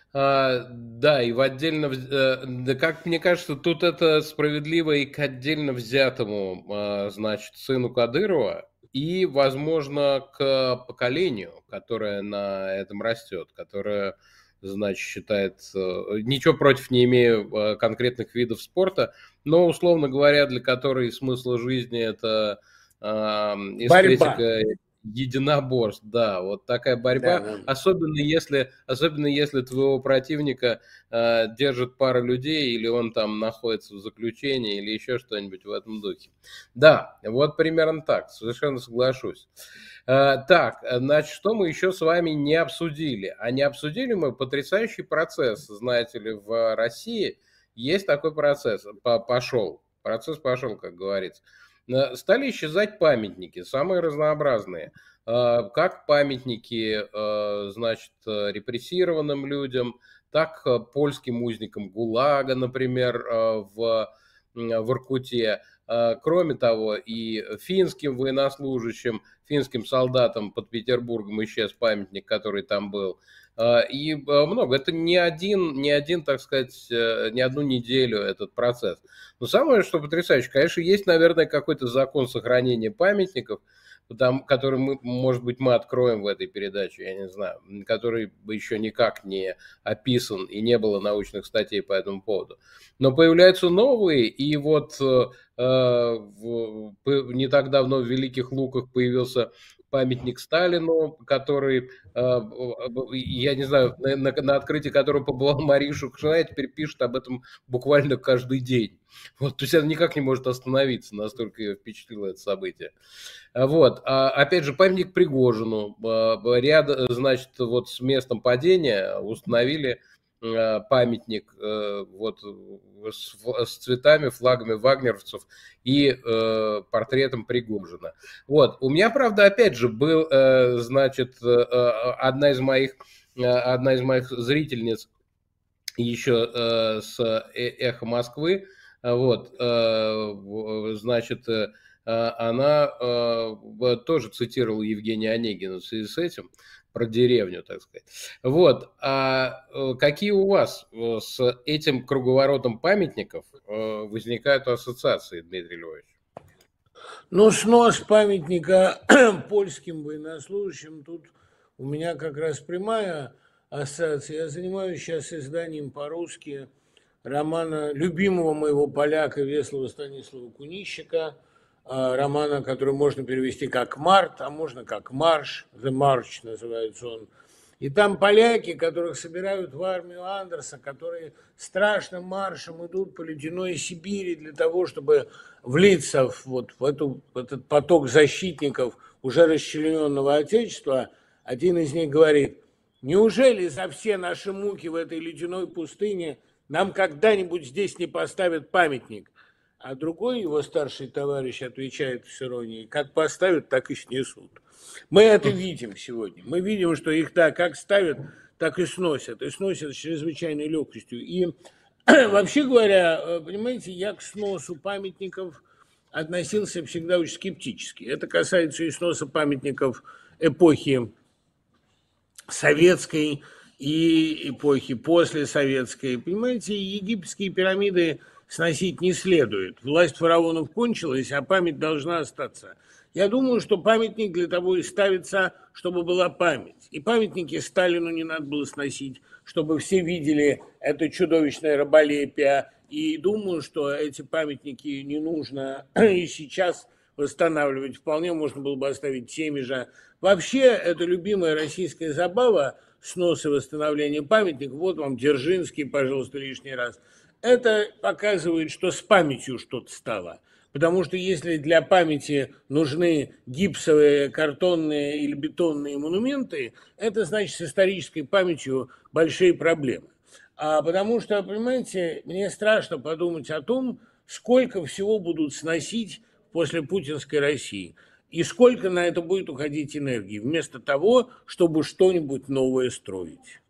А, да, и в отдельно, вз- э, да, как мне кажется, тут это справедливо и к отдельно взятому, а, значит, сыну Кадырова, и, возможно, к поколению, которое на этом растет, которое, значит, считает, э, ничего против не имею э, конкретных видов спорта, но, условно говоря, для которой смысл жизни это а, Борьба. эстетика единоборств, да, вот такая Да, борьба, да. особенно если, особенно если твоего противника э, держит пара людей, или он там находится в заключении, или еще что-нибудь в этом духе. Да, вот примерно так, совершенно соглашусь. Э, так, э, значит, что мы еще с вами не обсудили? А не обсудили мы потрясающий процесс, знаете ли, в России есть такой процесс, по- пошел, процесс пошел, как говорится. Э, Стали исчезать памятники, самые разнообразные. Э, Как памятники, э, значит, э, репрессированным людям, так э, польским узникам ГУЛАГа, например, э, в, м, в Иркуте. Э, Кроме того, и финским военнослужащим, финским солдатам под Петербургом исчез памятник, который там был. Э, И э, много. Это не один, не один, так сказать, э, не одну неделю этот процесс. Но самое, что потрясающе, конечно, есть, наверное, какой-то закон сохранения памятников, там, который мы, может быть, мы откроем в этой передаче, я не знаю, который бы еще никак не описан и не было научных статей по этому поводу. Но появляются новые, и вот э, в, не так давно в Великих Луках появился памятник Сталину, который, э, я не знаю, на, на, на открытии которого побывал Мария Шукшина, теперь пишет об этом буквально каждый день. Вот, то есть она никак не может остановиться, настолько ее впечатлило это событие. Вот. А, опять же, памятник Пригожину. А, Ряд, значит, вот с местом падения установили а, памятник э, вот с, с цветами, флагами вагнеровцев и э, портретом Пригожина. Вот. У меня, правда, опять же, был, э, значит, э, одна из моих, э, одна из моих зрительниц еще э, с э- «Эхо Москвы», вот, э, значит, э, она э, тоже цитировала Евгения Онегина в связи с этим, про деревню, так сказать. Вот, а э, какие у вас э, с этим круговоротом памятников э, возникают ассоциации, Дмитрий Львович? Ну, снос памятника польским военнослужащим, тут у меня как раз прямая ассоциация. Я занимаюсь сейчас изданием по-русски романа любимого моего поляка Веслова Станислава Кунищика, а, романа, который можно перевести как «Март», а можно как «Марш», «The March» называется он. И там поляки, которых собирают в армию Андерса, которые страшным маршем идут по ледяной Сибири для того, чтобы влиться в, вот, в, эту, в этот поток защитников уже расчлененного Отечества. Один из них говорит: неужели за все наши муки в этой ледяной пустыне нам когда-нибудь здесь не поставят памятник? А другой его старший товарищ отвечает с иронией: как поставят, так и снесут. Мы это видим сегодня. Мы видим, что их так как ставят, так и сносят. И сносят с чрезвычайной легкостью. И вообще говоря, понимаете, я к сносу памятников относился всегда очень скептически. Это касается и сноса памятников эпохи советской и эпохи послесоветской. Понимаете, египетские пирамиды сносить не следует. Власть фараонов кончилась, а память должна остаться. Я думаю, что памятник для того и ставится, чтобы была память. И памятники Сталину не надо было сносить, чтобы все видели это чудовищное раболепие. И думаю, что эти памятники не нужно и сейчас восстанавливать. Вполне можно было бы оставить теми же. Вообще, это любимая российская забава, снос и восстановление памятников. Вот вам Дзержинский, пожалуйста, лишний раз. Это показывает, что с памятью что-то стало. Потому что если для памяти нужны гипсовые, картонные или бетонные монументы, это значит с исторической памятью большие проблемы. А потому что, понимаете, мне страшно подумать о том, сколько всего будут сносить после путинской России. И сколько на это будет уходить энергии, вместо того, чтобы что-нибудь новое строить.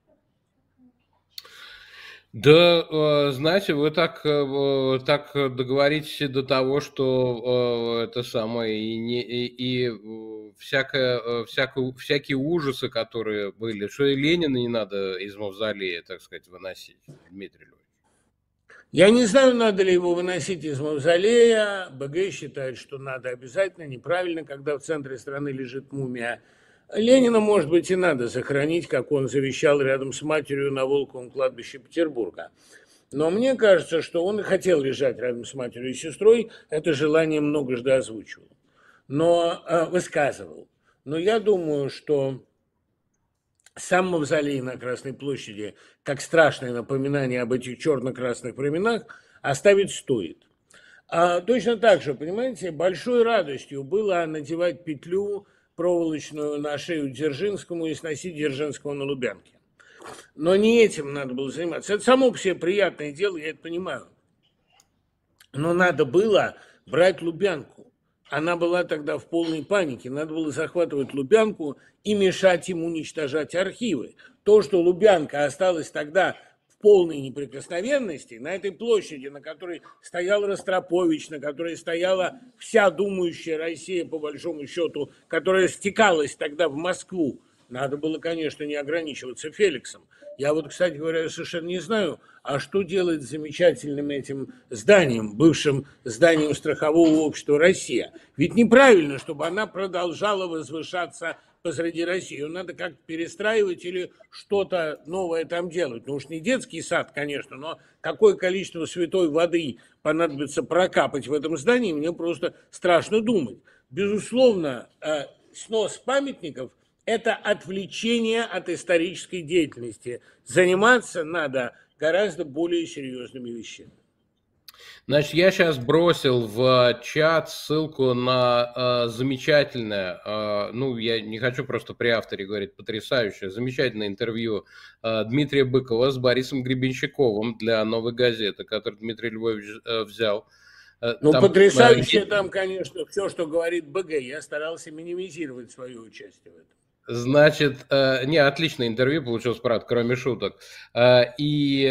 Да, э, знаете, вы так, э, так договоритесь до того, что э, это самое, и, не, и, и, э, всякое, всякое, всякие ужасы, которые были, что и Ленина не надо из мавзолея, так сказать, выносить, Дмитрий Львович. Я не знаю, надо ли его выносить из мавзолея. БГ считает, что надо обязательно, неправильно, когда в центре страны лежит мумия. Ленина, может быть, и надо сохранить, как он завещал рядом с матерью на Волковом кладбище Петербурга. Но мне кажется, что он и хотел лежать рядом с матерью и сестрой, это желание многожды озвучивал, но э, высказывал. Но я думаю, что сам мавзолей на Красной площади, как страшное напоминание об этих черно-красных временах, оставить стоит. А точно так же, понимаете, большой радостью было надевать петлю проволочную на шею Дзержинскому и сносить Дзержинского на Лубянке. Но не этим надо было заниматься. Это само по себе приятное дело, я это понимаю. Но надо было брать Лубянку. Она была тогда в полной панике. Надо было захватывать Лубянку и мешать им уничтожать архивы. То, что Лубянка осталась тогда в полной неприкосновенности, на этой площади, на которой стоял Ростропович, на которой стояла вся думающая Россия, по большому счету, которая стекалась тогда в Москву, надо было, конечно, не ограничиваться Феликсом. Я вот, кстати говоря, совершенно не знаю, а что делать с замечательным этим зданием, бывшим зданием страхового общества «Россия». Ведь неправильно, чтобы она продолжала возвышаться посреди России. Ее надо как-то перестраивать или что-то новое там делать. Ну уж не детский сад, конечно, но какое количество святой воды понадобится прокапать в этом здании, мне просто страшно думать. Безусловно, снос памятников – это отвлечение от исторической деятельности. Заниматься надо гораздо более серьезными вещами. Значит, я сейчас бросил в чат ссылку на э, замечательное, э, ну, я не хочу просто при авторе говорить, потрясающее, замечательное интервью э, Дмитрия Быкова с Борисом Гребенщиковым для «Новой газеты», который Дмитрий Львович э, взял. Ну, там, потрясающе э, там, конечно, все, что говорит БГ. Я старался минимизировать свое участие в этом. Значит, э, не, отличное интервью получилось, правда, кроме шуток. Э, и,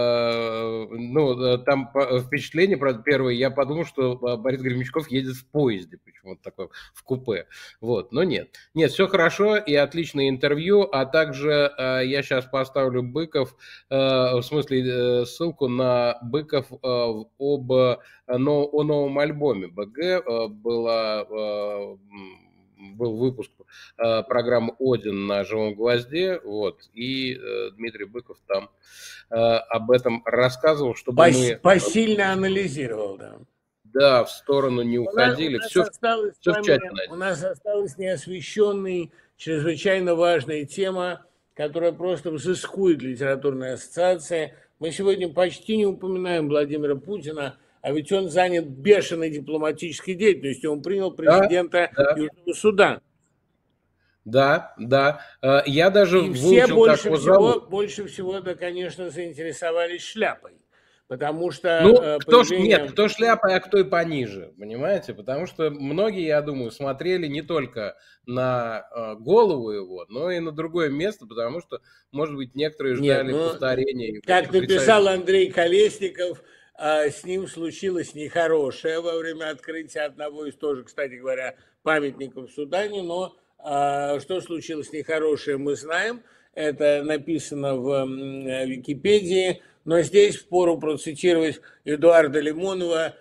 э, ну, там впечатление, правда, первое, я подумал, что Борис Гребенщиков едет в поезде, почему-то такое, в купе. Вот, но нет. Нет, все хорошо и отличное интервью, а также э, я сейчас поставлю Быков, э, в смысле, э, ссылку на Быков э, об э, но, о новом альбоме БГ. Э, была... Э, был выпуск э, программы «Один» на «Живом гвозде», вот, и э, Дмитрий Быков там э, об этом рассказывал, чтобы Пос, мы... Посильно анализировал, да. Да, в сторону не уходили. У нас, все, у нас осталось, все в чате вами, у нас осталась неосвещенная, чрезвычайно важная тема, которая просто взыскует литературная ассоциация. Мы сегодня почти не упоминаем Владимира Путина, а ведь он занят бешеной дипломатической деятельностью. Он принял президента да, да. Южного Судана. Да, да. Я даже И все больше всего, больше всего, да, конечно, заинтересовались шляпой. Потому что... Ну, э, кто появление... ж, нет, кто шляпа, а кто и пониже, понимаете? Потому что многие, я думаю, смотрели не только на э, голову его, но и на другое место, потому что, может быть, некоторые ждали нет, ну, повторения. Как написал Андрей Колесников, э, с ним случилось нехорошее во время открытия одного из тоже, кстати говоря, памятников в Судане, но э, что случилось нехорошее, мы знаем. Это написано в э, Википедии. Но здесь впору процитировать Эдуарда Лимонова,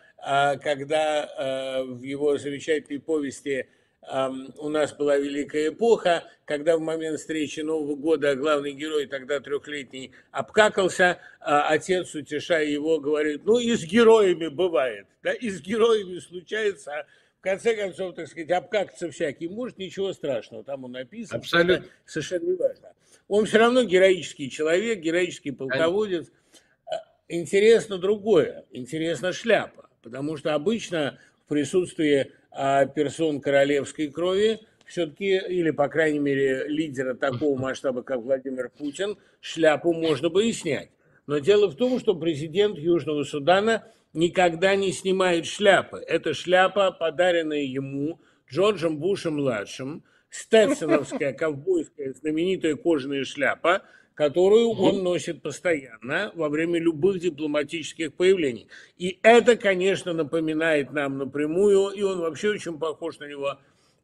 когда в его замечательной повести «У нас была великая эпоха», когда в момент встречи Нового года главный герой, тогда трехлетний, обкакался, отец, утешая его, говорит, ну и с героями бывает, да, и с героями случается. В конце концов, так сказать, обкакаться всякий может, ничего страшного, там он написан, абсолютно. Это совершенно не важно. Он все равно героический человек, героический полководец. Интересно другое, интересна шляпа, потому что обычно в присутствии а, персон королевской крови все-таки, или, по крайней мере, лидера такого масштаба, как Владимир Путин, шляпу можно бы и снять. Но дело в том, что президент Южного Судана никогда не снимает шляпы. Это шляпа, подаренная ему Джорджем Бушем-младшим, стетсоновская, ковбойская, знаменитая кожаная шляпа, которую он носит постоянно во время любых дипломатических появлений. И это, конечно, напоминает нам напрямую, и он вообще очень похож на него,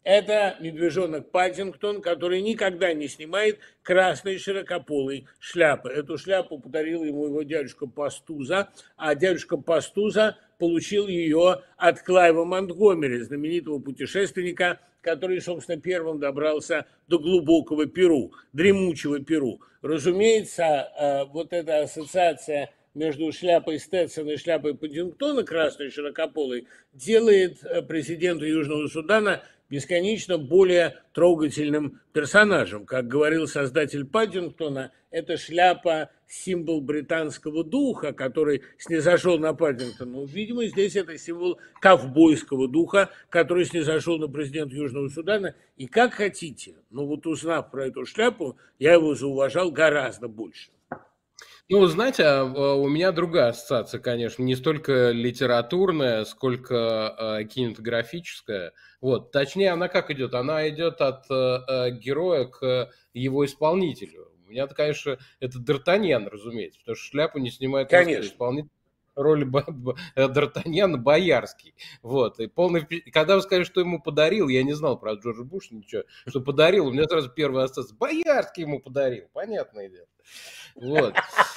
Это медвежонок Паддингтон, который никогда не снимает красной широкополой шляпы. Эту шляпу подарил ему его дядюшка Пастуза, а дядюшка Пастуза получил ее от Клайва Монтгомери, знаменитого путешественника, который, собственно, первым добрался до глубокого Перу, дремучего Перу. Разумеется, вот эта ассоциация между шляпой Стетсона и шляпой Паддингтона, красной широкополой, делает президента Южного Судана бесконечно более трогательным персонажем. Как говорил создатель Паддингтона, это шляпа – символ британского духа, который снизошел на Паддингтона. Видимо, здесь это символ ковбойского духа, который снизошел на президента Южного Судана. И как хотите, но вот узнав про эту шляпу, я его зауважал гораздо больше. Ну, знаете, у меня другая ассоциация, конечно, не столько литературная, сколько кинематографическая. Вот, точнее, она как идет? Она идет от героя к его исполнителю. У меня-то, конечно, это Д'Артаньян, разумеется, потому что шляпу не снимает исполнитель. Роль Д'Артаньяна Боярский. Вот. И полный... Когда вы сказали, что ему подарил, я не знал про Джорджа Буша ничего, что подарил, у меня сразу первая ассоциация. Боярский ему подарил, понятное дело. Вот.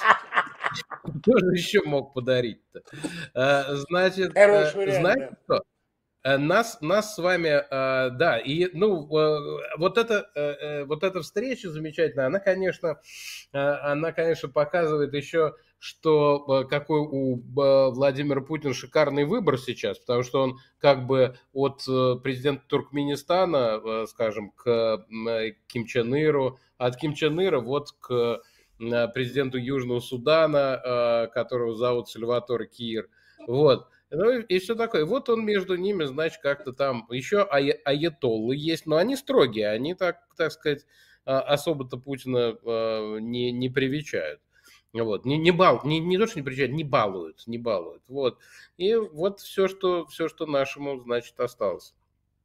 Кто же еще мог подарить-то? Значит, знаете что? Нас, нас с вами, да, и, ну, вот эта, вот эта встреча замечательная, она, конечно, она, конечно, показывает еще, что какой у Владимира Путина шикарный выбор сейчас, потому что он как бы от президента Туркменистана, скажем, к Ким Чен Иру, от Ким Чен Ира вот к президенту Южного Судана, которого зовут Сальватор Киир, вот. Ну и все такое. Вот он между ними, значит, как-то там еще ай- аятоллы есть, но они строгие, они так, так сказать, особо-то Путина не, не привечают. Вот, не, не, бал, не, не то, что не привечают, не балуют, не балуют. Вот. И вот все, что, все, что нашему, значит, осталось.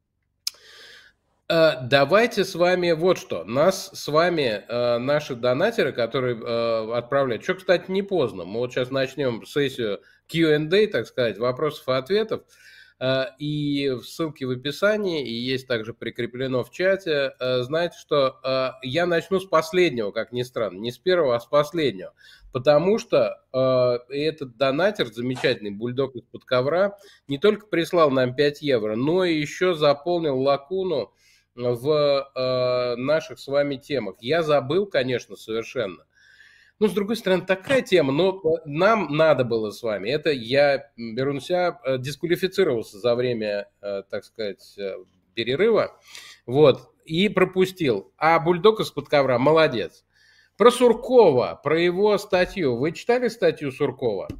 Давайте с вами вот что. Нас с вами, наши донатеры, которые отправляют, что, кстати, не поздно. Мы вот сейчас начнем сессию кью энд эй, так сказать, вопросов и ответов. И ссылки в описании, и есть также прикреплено в чате. Знаете, что я начну с последнего, как ни странно. Не с первого, а с последнего. Потому что этот донатер, замечательный бульдог из-под ковра, не только прислал нам пять евро, но и еще заполнил лакуну в э, наших с вами темах. Я забыл, конечно, совершенно. Но, с другой стороны, такая тема, но нам надо было с вами. Это я, беру на себя, дисквалифицировался за время, э, так сказать, перерыва. Вот, и пропустил. А бульдог из-под ковра молодец. Про Суркова, про его статью. Вы читали статью Суркова?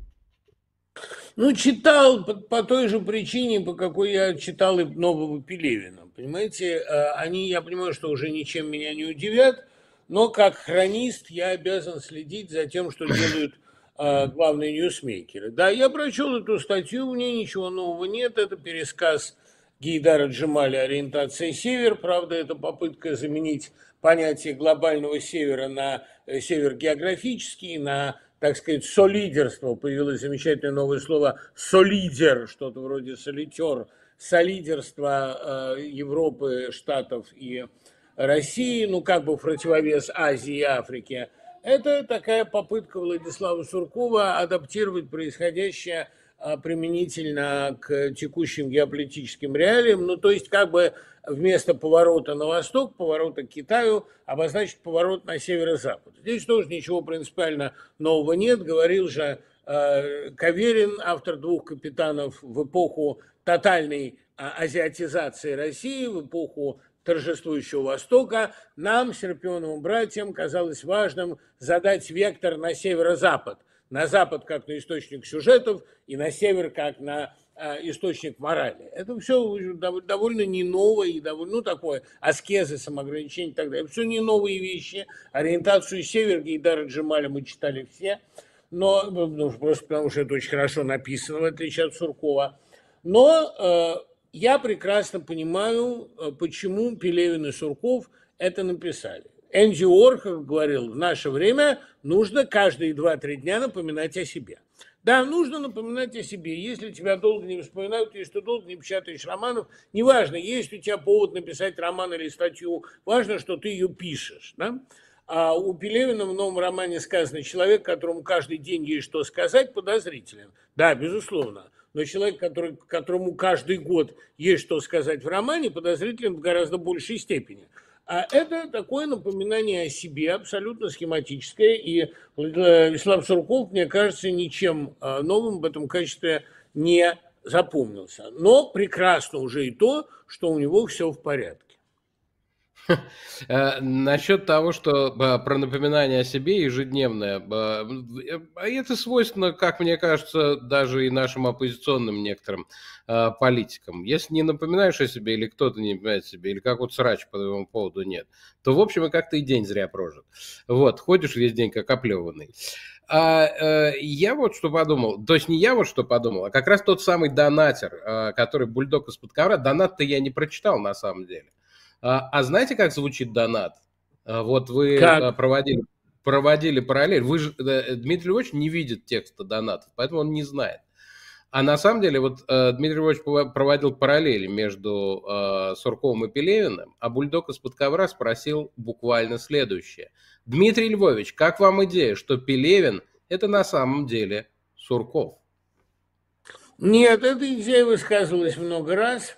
Ну, читал по, по той же причине, по какой я читал и нового Пелевина. Понимаете, они, я понимаю, что уже ничем меня не удивят, но как хронист я обязан следить за тем, что делают э, главные ньюсмейкеры. Да, я прочел эту статью, в ней ничего нового нет, это пересказ Гейдара Джемаля «Ориентация север». Правда, это попытка заменить понятие глобального севера на север географический, на, так сказать, солидерство. Появилось замечательное новое слово «солидер», что-то вроде «солитер», солидерство э, Европы, Штатов и России, ну, как бы в противовес Азии и Африке. Это такая попытка Владислава Суркова адаптировать происходящее применительно к текущим геополитическим реалиям, ну, то есть, как бы вместо поворота на восток, поворота к Китаю, обозначить поворот на северо-запад. Здесь тоже ничего принципиально нового нет. Говорил же э, Каверин, автор «Двух капитанов», в эпоху тотальной азиатизации России, в эпоху торжествующего Востока, нам, Серпионовым братьям, казалось важным задать вектор на северо-запад. На запад как на источник сюжетов и на север как на э, источник морали. Это все довольно не новое и довольно, ну, такое, аскезы, самоограничения и так далее. Это все не новые вещи. Ориентацию север Гейдара Джемаля мы читали все, но, ну, просто потому что это очень хорошо написано, в отличие от Суркова. Но э, я прекрасно понимаю, почему Пелевин и Сурков это написали. Энди Уорхол говорил, в наше время нужно каждые два-три дня напоминать о себе. Да, нужно напоминать о себе. Если тебя долго не вспоминают, если ты долго не печатаешь романов, неважно, есть у тебя повод написать роман или статью, важно, что ты ее пишешь. Да? А у Пелевина в новом романе сказано: человек, которому каждый день есть что сказать, подозрителен. Да, безусловно. Но человек, который, которому каждый год есть что сказать в романе, подозрителен в гораздо большей степени. А это такое напоминание о себе, абсолютно схематическое. И Вячеслав Сурков, мне кажется, ничем новым в этом качестве не запомнился. Но прекрасно уже и то, что у него все в порядке. Насчет того, что про напоминание о себе ежедневное, это свойственно, как мне кажется, даже и нашим оппозиционным некоторым политикам. Если не напоминаешь о себе, или кто-то не напоминает о себе, или как вот срач по этому поводу нет, то, в общем, и как-то и день зря прожит. Вот, ходишь весь день как оплеванный. А э, я вот что подумал, то есть не я вот что подумал, а как раз тот самый донатер, э, который бульдог из-под ковра. Донат-то я не прочитал на самом деле. А, а знаете, как звучит донат? А, вот вы Как? проводили, проводили параллель. Вы же, Дмитрий Львович не видит текста донатов, поэтому он не знает. А на самом деле, вот э, Дмитрий Львович проводил параллели между э, Сурковым и Пелевиным, а бульдог из-под ковра спросил буквально следующее. Дмитрий Львович, как вам идея, что Пелевин – это на самом деле Сурков? Нет, эта идея высказывалась много раз.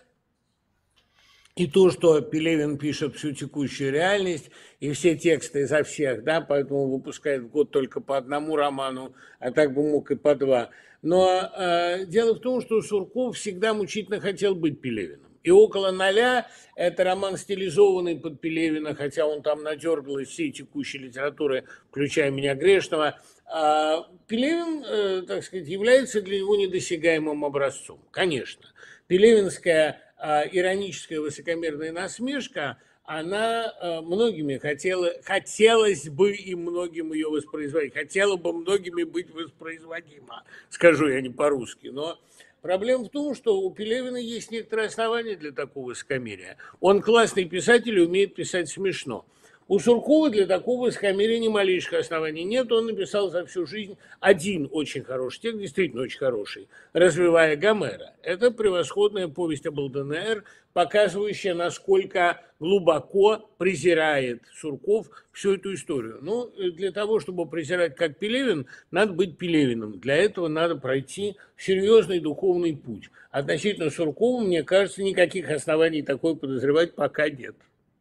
И то, что Пелевин пишет всю текущую реальность, и все тексты изо всех, да, поэтому выпускает в год только по одному роману, а так бы мог и по два. Но э, дело в том, что Сурков всегда мучительно хотел быть Пелевиным. И «Около ноля» – это роман, стилизованный под Пелевина, хотя он там надергал из всей текущей литературы, включая «Меня грешного». А Пелевин, э, так сказать, является для него недосягаемым образцом. Конечно, пелевинская ироническая высокомерная насмешка, она многими хотела, хотелось бы и многим ее воспроизводить, хотела бы многими быть воспроизводима, скажу я не по-русски, но проблема в том, что у Пелевина есть некоторые основания для такого высокомерия. Он классный писатель и умеет писать смешно. У Суркова для такого высокомерия ни малейших оснований нет. Он написал за всю жизнь один очень хороший текст, действительно очень хороший, «Развивая Гомера». Это превосходная повесть об ЛДНР, показывающая, насколько глубоко презирает Сурков всю эту историю. Но для того, чтобы презирать как Пелевин, надо быть Пелевиным. Для этого надо пройти серьезный духовный путь. Относительно Суркова, мне кажется, никаких оснований такое подозревать пока нет.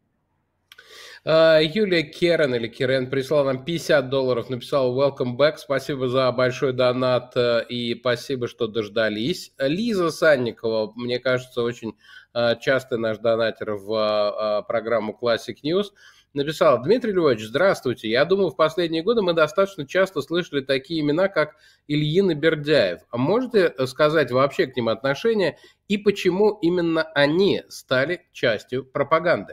Юлия Керен или Керен прислала нам пятьдесят долларов, написала welcome back, спасибо за большой донат и спасибо, что дождались. Лиза Санникова, мне кажется, очень частый наш донатер в программу Classic News, написала: Дмитрий Львович, здравствуйте. Я думаю, в последние годы мы достаточно часто слышали такие имена, как Ильин и Бердяев. А можете сказать вообще к ним отношение и почему именно они стали частью пропаганды?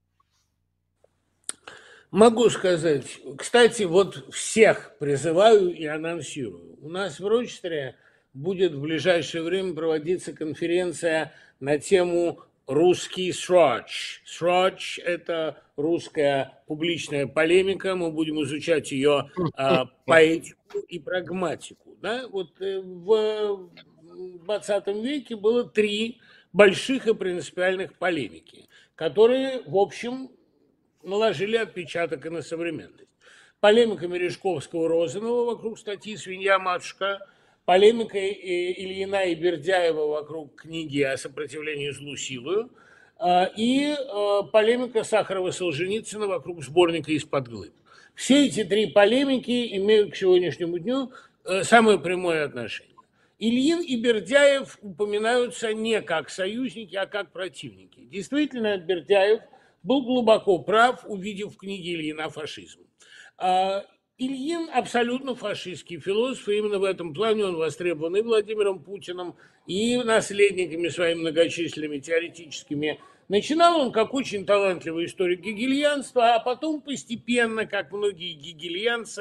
Могу сказать. Кстати, вот всех призываю и анонсирую. У нас в Рочестере будет в ближайшее время проводиться конференция на тему «Русский срач». Срач – это русская публичная полемика. Мы будем изучать ее а, поэтику и прагматику. Да? Вот в двадцатом веке было три больших и принципиальных полемики, которые, в общем, наложили отпечаток и на современность. Полемика Мережковского-Розанова вокруг статьи «Свинья-матушка», полемика Ильина и Бердяева вокруг книги о сопротивлении злу силою и полемика Сахарова-Солженицына вокруг сборника «Из-под глыб». Все эти три полемики имеют к сегодняшнему дню самое прямое отношение. Ильин и Бердяев упоминаются не как союзники, а как противники. Действительно, Бердяев был глубоко прав, увидев в книге Ильина фашизм. Ильин абсолютно фашистский философ, и именно в этом плане он востребован и Владимиром Путиным, и наследниками своими многочисленными теоретическими. Начинал он как очень талантливый историк гегельянства, а потом постепенно, как многие гегельянцы,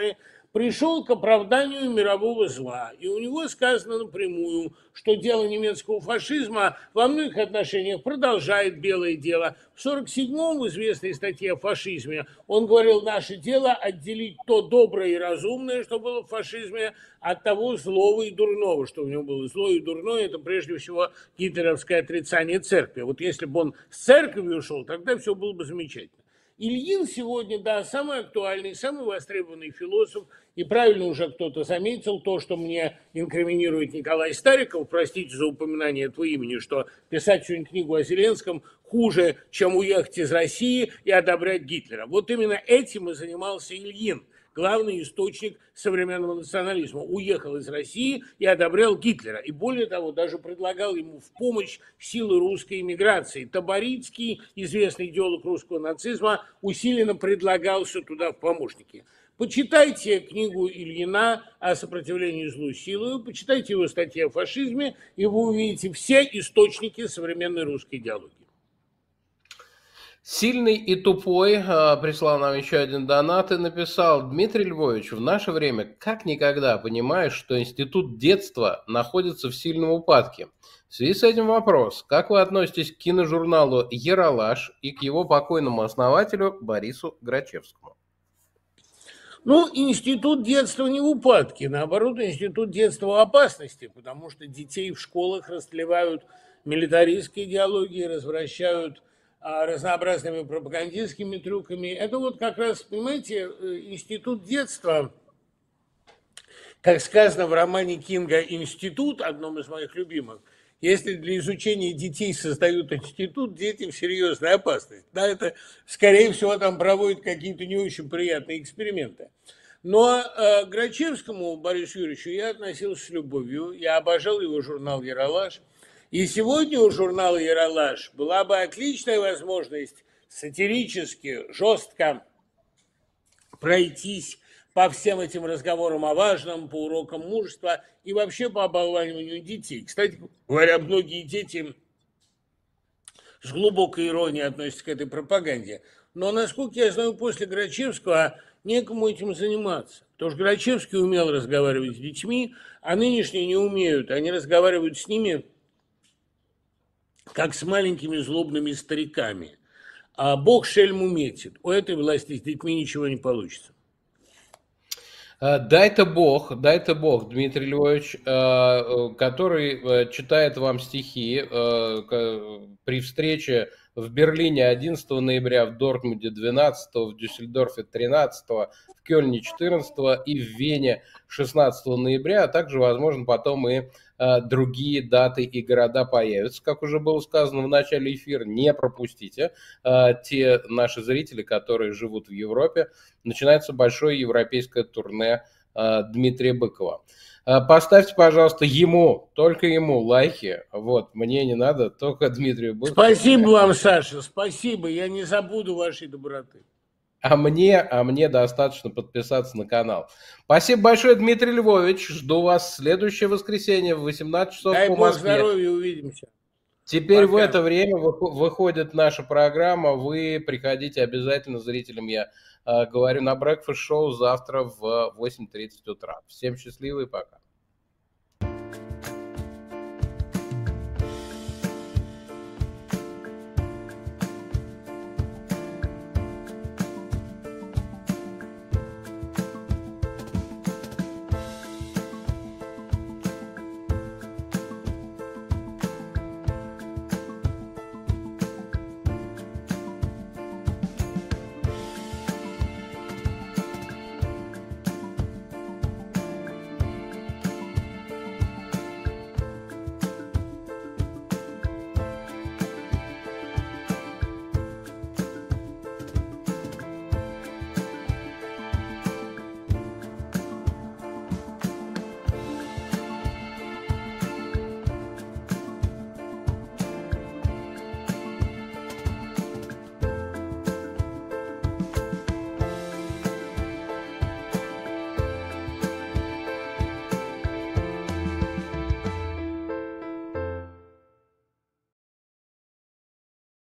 пришел к оправданию мирового зла. И у него сказано напрямую, что дело немецкого фашизма во многих отношениях продолжает белое дело. В сорок седьмом в известной статье о фашизме он говорил: наше дело отделить то доброе и разумное, что было в фашизме, от того злого и дурного, что в нем было. Зло и дурное – это прежде всего гитлеровское отрицание церкви. Вот если бы он с церковью ушел, тогда все было бы замечательно. Ильин сегодня, да, самый актуальный, самый востребованный философ, и правильно уже кто-то заметил то, что мне инкриминирует Николай Стариков, простите за упоминание этого имени, что писать сегодня книгу о Зеленском хуже, чем уехать из России и одобрять Гитлера. Вот именно этим и занимался Ильин, главный источник современного национализма. Уехал из России и одобрял Гитлера. И более того, даже предлагал ему в помощь силы русской эмиграции. Таборицкий, известный идеолог русского нацизма, усиленно предлагался туда в помощники. Почитайте книгу Ильина о сопротивлении злу силою, почитайте его статьи о фашизме, и вы увидите все источники современной русской идеологии. Сильный и тупой а, прислал нам еще один донат и написал: Дмитрий Львович, в наше время как никогда понимаешь, что институт детства находится в сильном упадке. В связи с этим вопрос: как вы относитесь к киножурналу «Ералаш» и к его покойному основателю Борису Грачевскому? Ну, институт детства не в упадке, наоборот, институт детства в опасности, потому что детей в школах растлевают милитаристской идеологией, развращают разнообразными пропагандистскими трюками. Это вот как раз, понимаете, институт детства, как сказано в романе Кинга «Институт», одном из моих любимых, если для изучения детей создают институт, дети в серьезной опасности. Да, это, скорее всего, там проводят какие-то не очень приятные эксперименты. Но э, к Грачевскому Борису Юрьевичу я относился с любовью, я обожал его журнал «Ералаш». И сегодня у журнала «Ералаш» была бы отличная возможность сатирически, жестко пройтись по всем этим разговорам о важном, по урокам мужества и вообще по оболваниванию детей. Кстати говоря, многие дети с глубокой иронией относятся к этой пропаганде. Но, насколько я знаю, после Грачевского некому этим заниматься. Потому что Грачевский умел разговаривать с детьми, а нынешние не умеют. Они разговаривают с ними как с маленькими злобными стариками. А Бог шельму метит. У этой власти с детьми ничего не получится. Дай-то Бог, дай-то Бог, Дмитрий Львович, который читает вам стихи при встрече в Берлине одиннадцатого ноября, в Дортмунде двенадцатого, в Дюссельдорфе тринадцатого, в Кёльне четырнадцатого и в Вене шестнадцатого ноября, а также, возможно, потом и другие даты и города появятся. Как уже было сказано в начале эфира, не пропустите. Те наши зрители, которые живут в Европе, начинается большое европейское турне Дмитрия Быкова. Поставьте, пожалуйста, ему, только ему лайки. Вот, мне не надо, только Дмитрию Быкову. Спасибо вам, Саша, спасибо. Я не забуду вашей доброты. А мне, а мне достаточно подписаться на канал. Спасибо большое, Дмитрий Львович. Жду вас в следующее воскресенье в восемнадцать часов Дай по Бог Москве. здоровья, увидимся. Теперь Пока. в это время выходит наша программа. Вы приходите обязательно, зрителям я э, говорю, на Breakfast Show завтра в восемь тридцать утра. Всем счастливо и пока.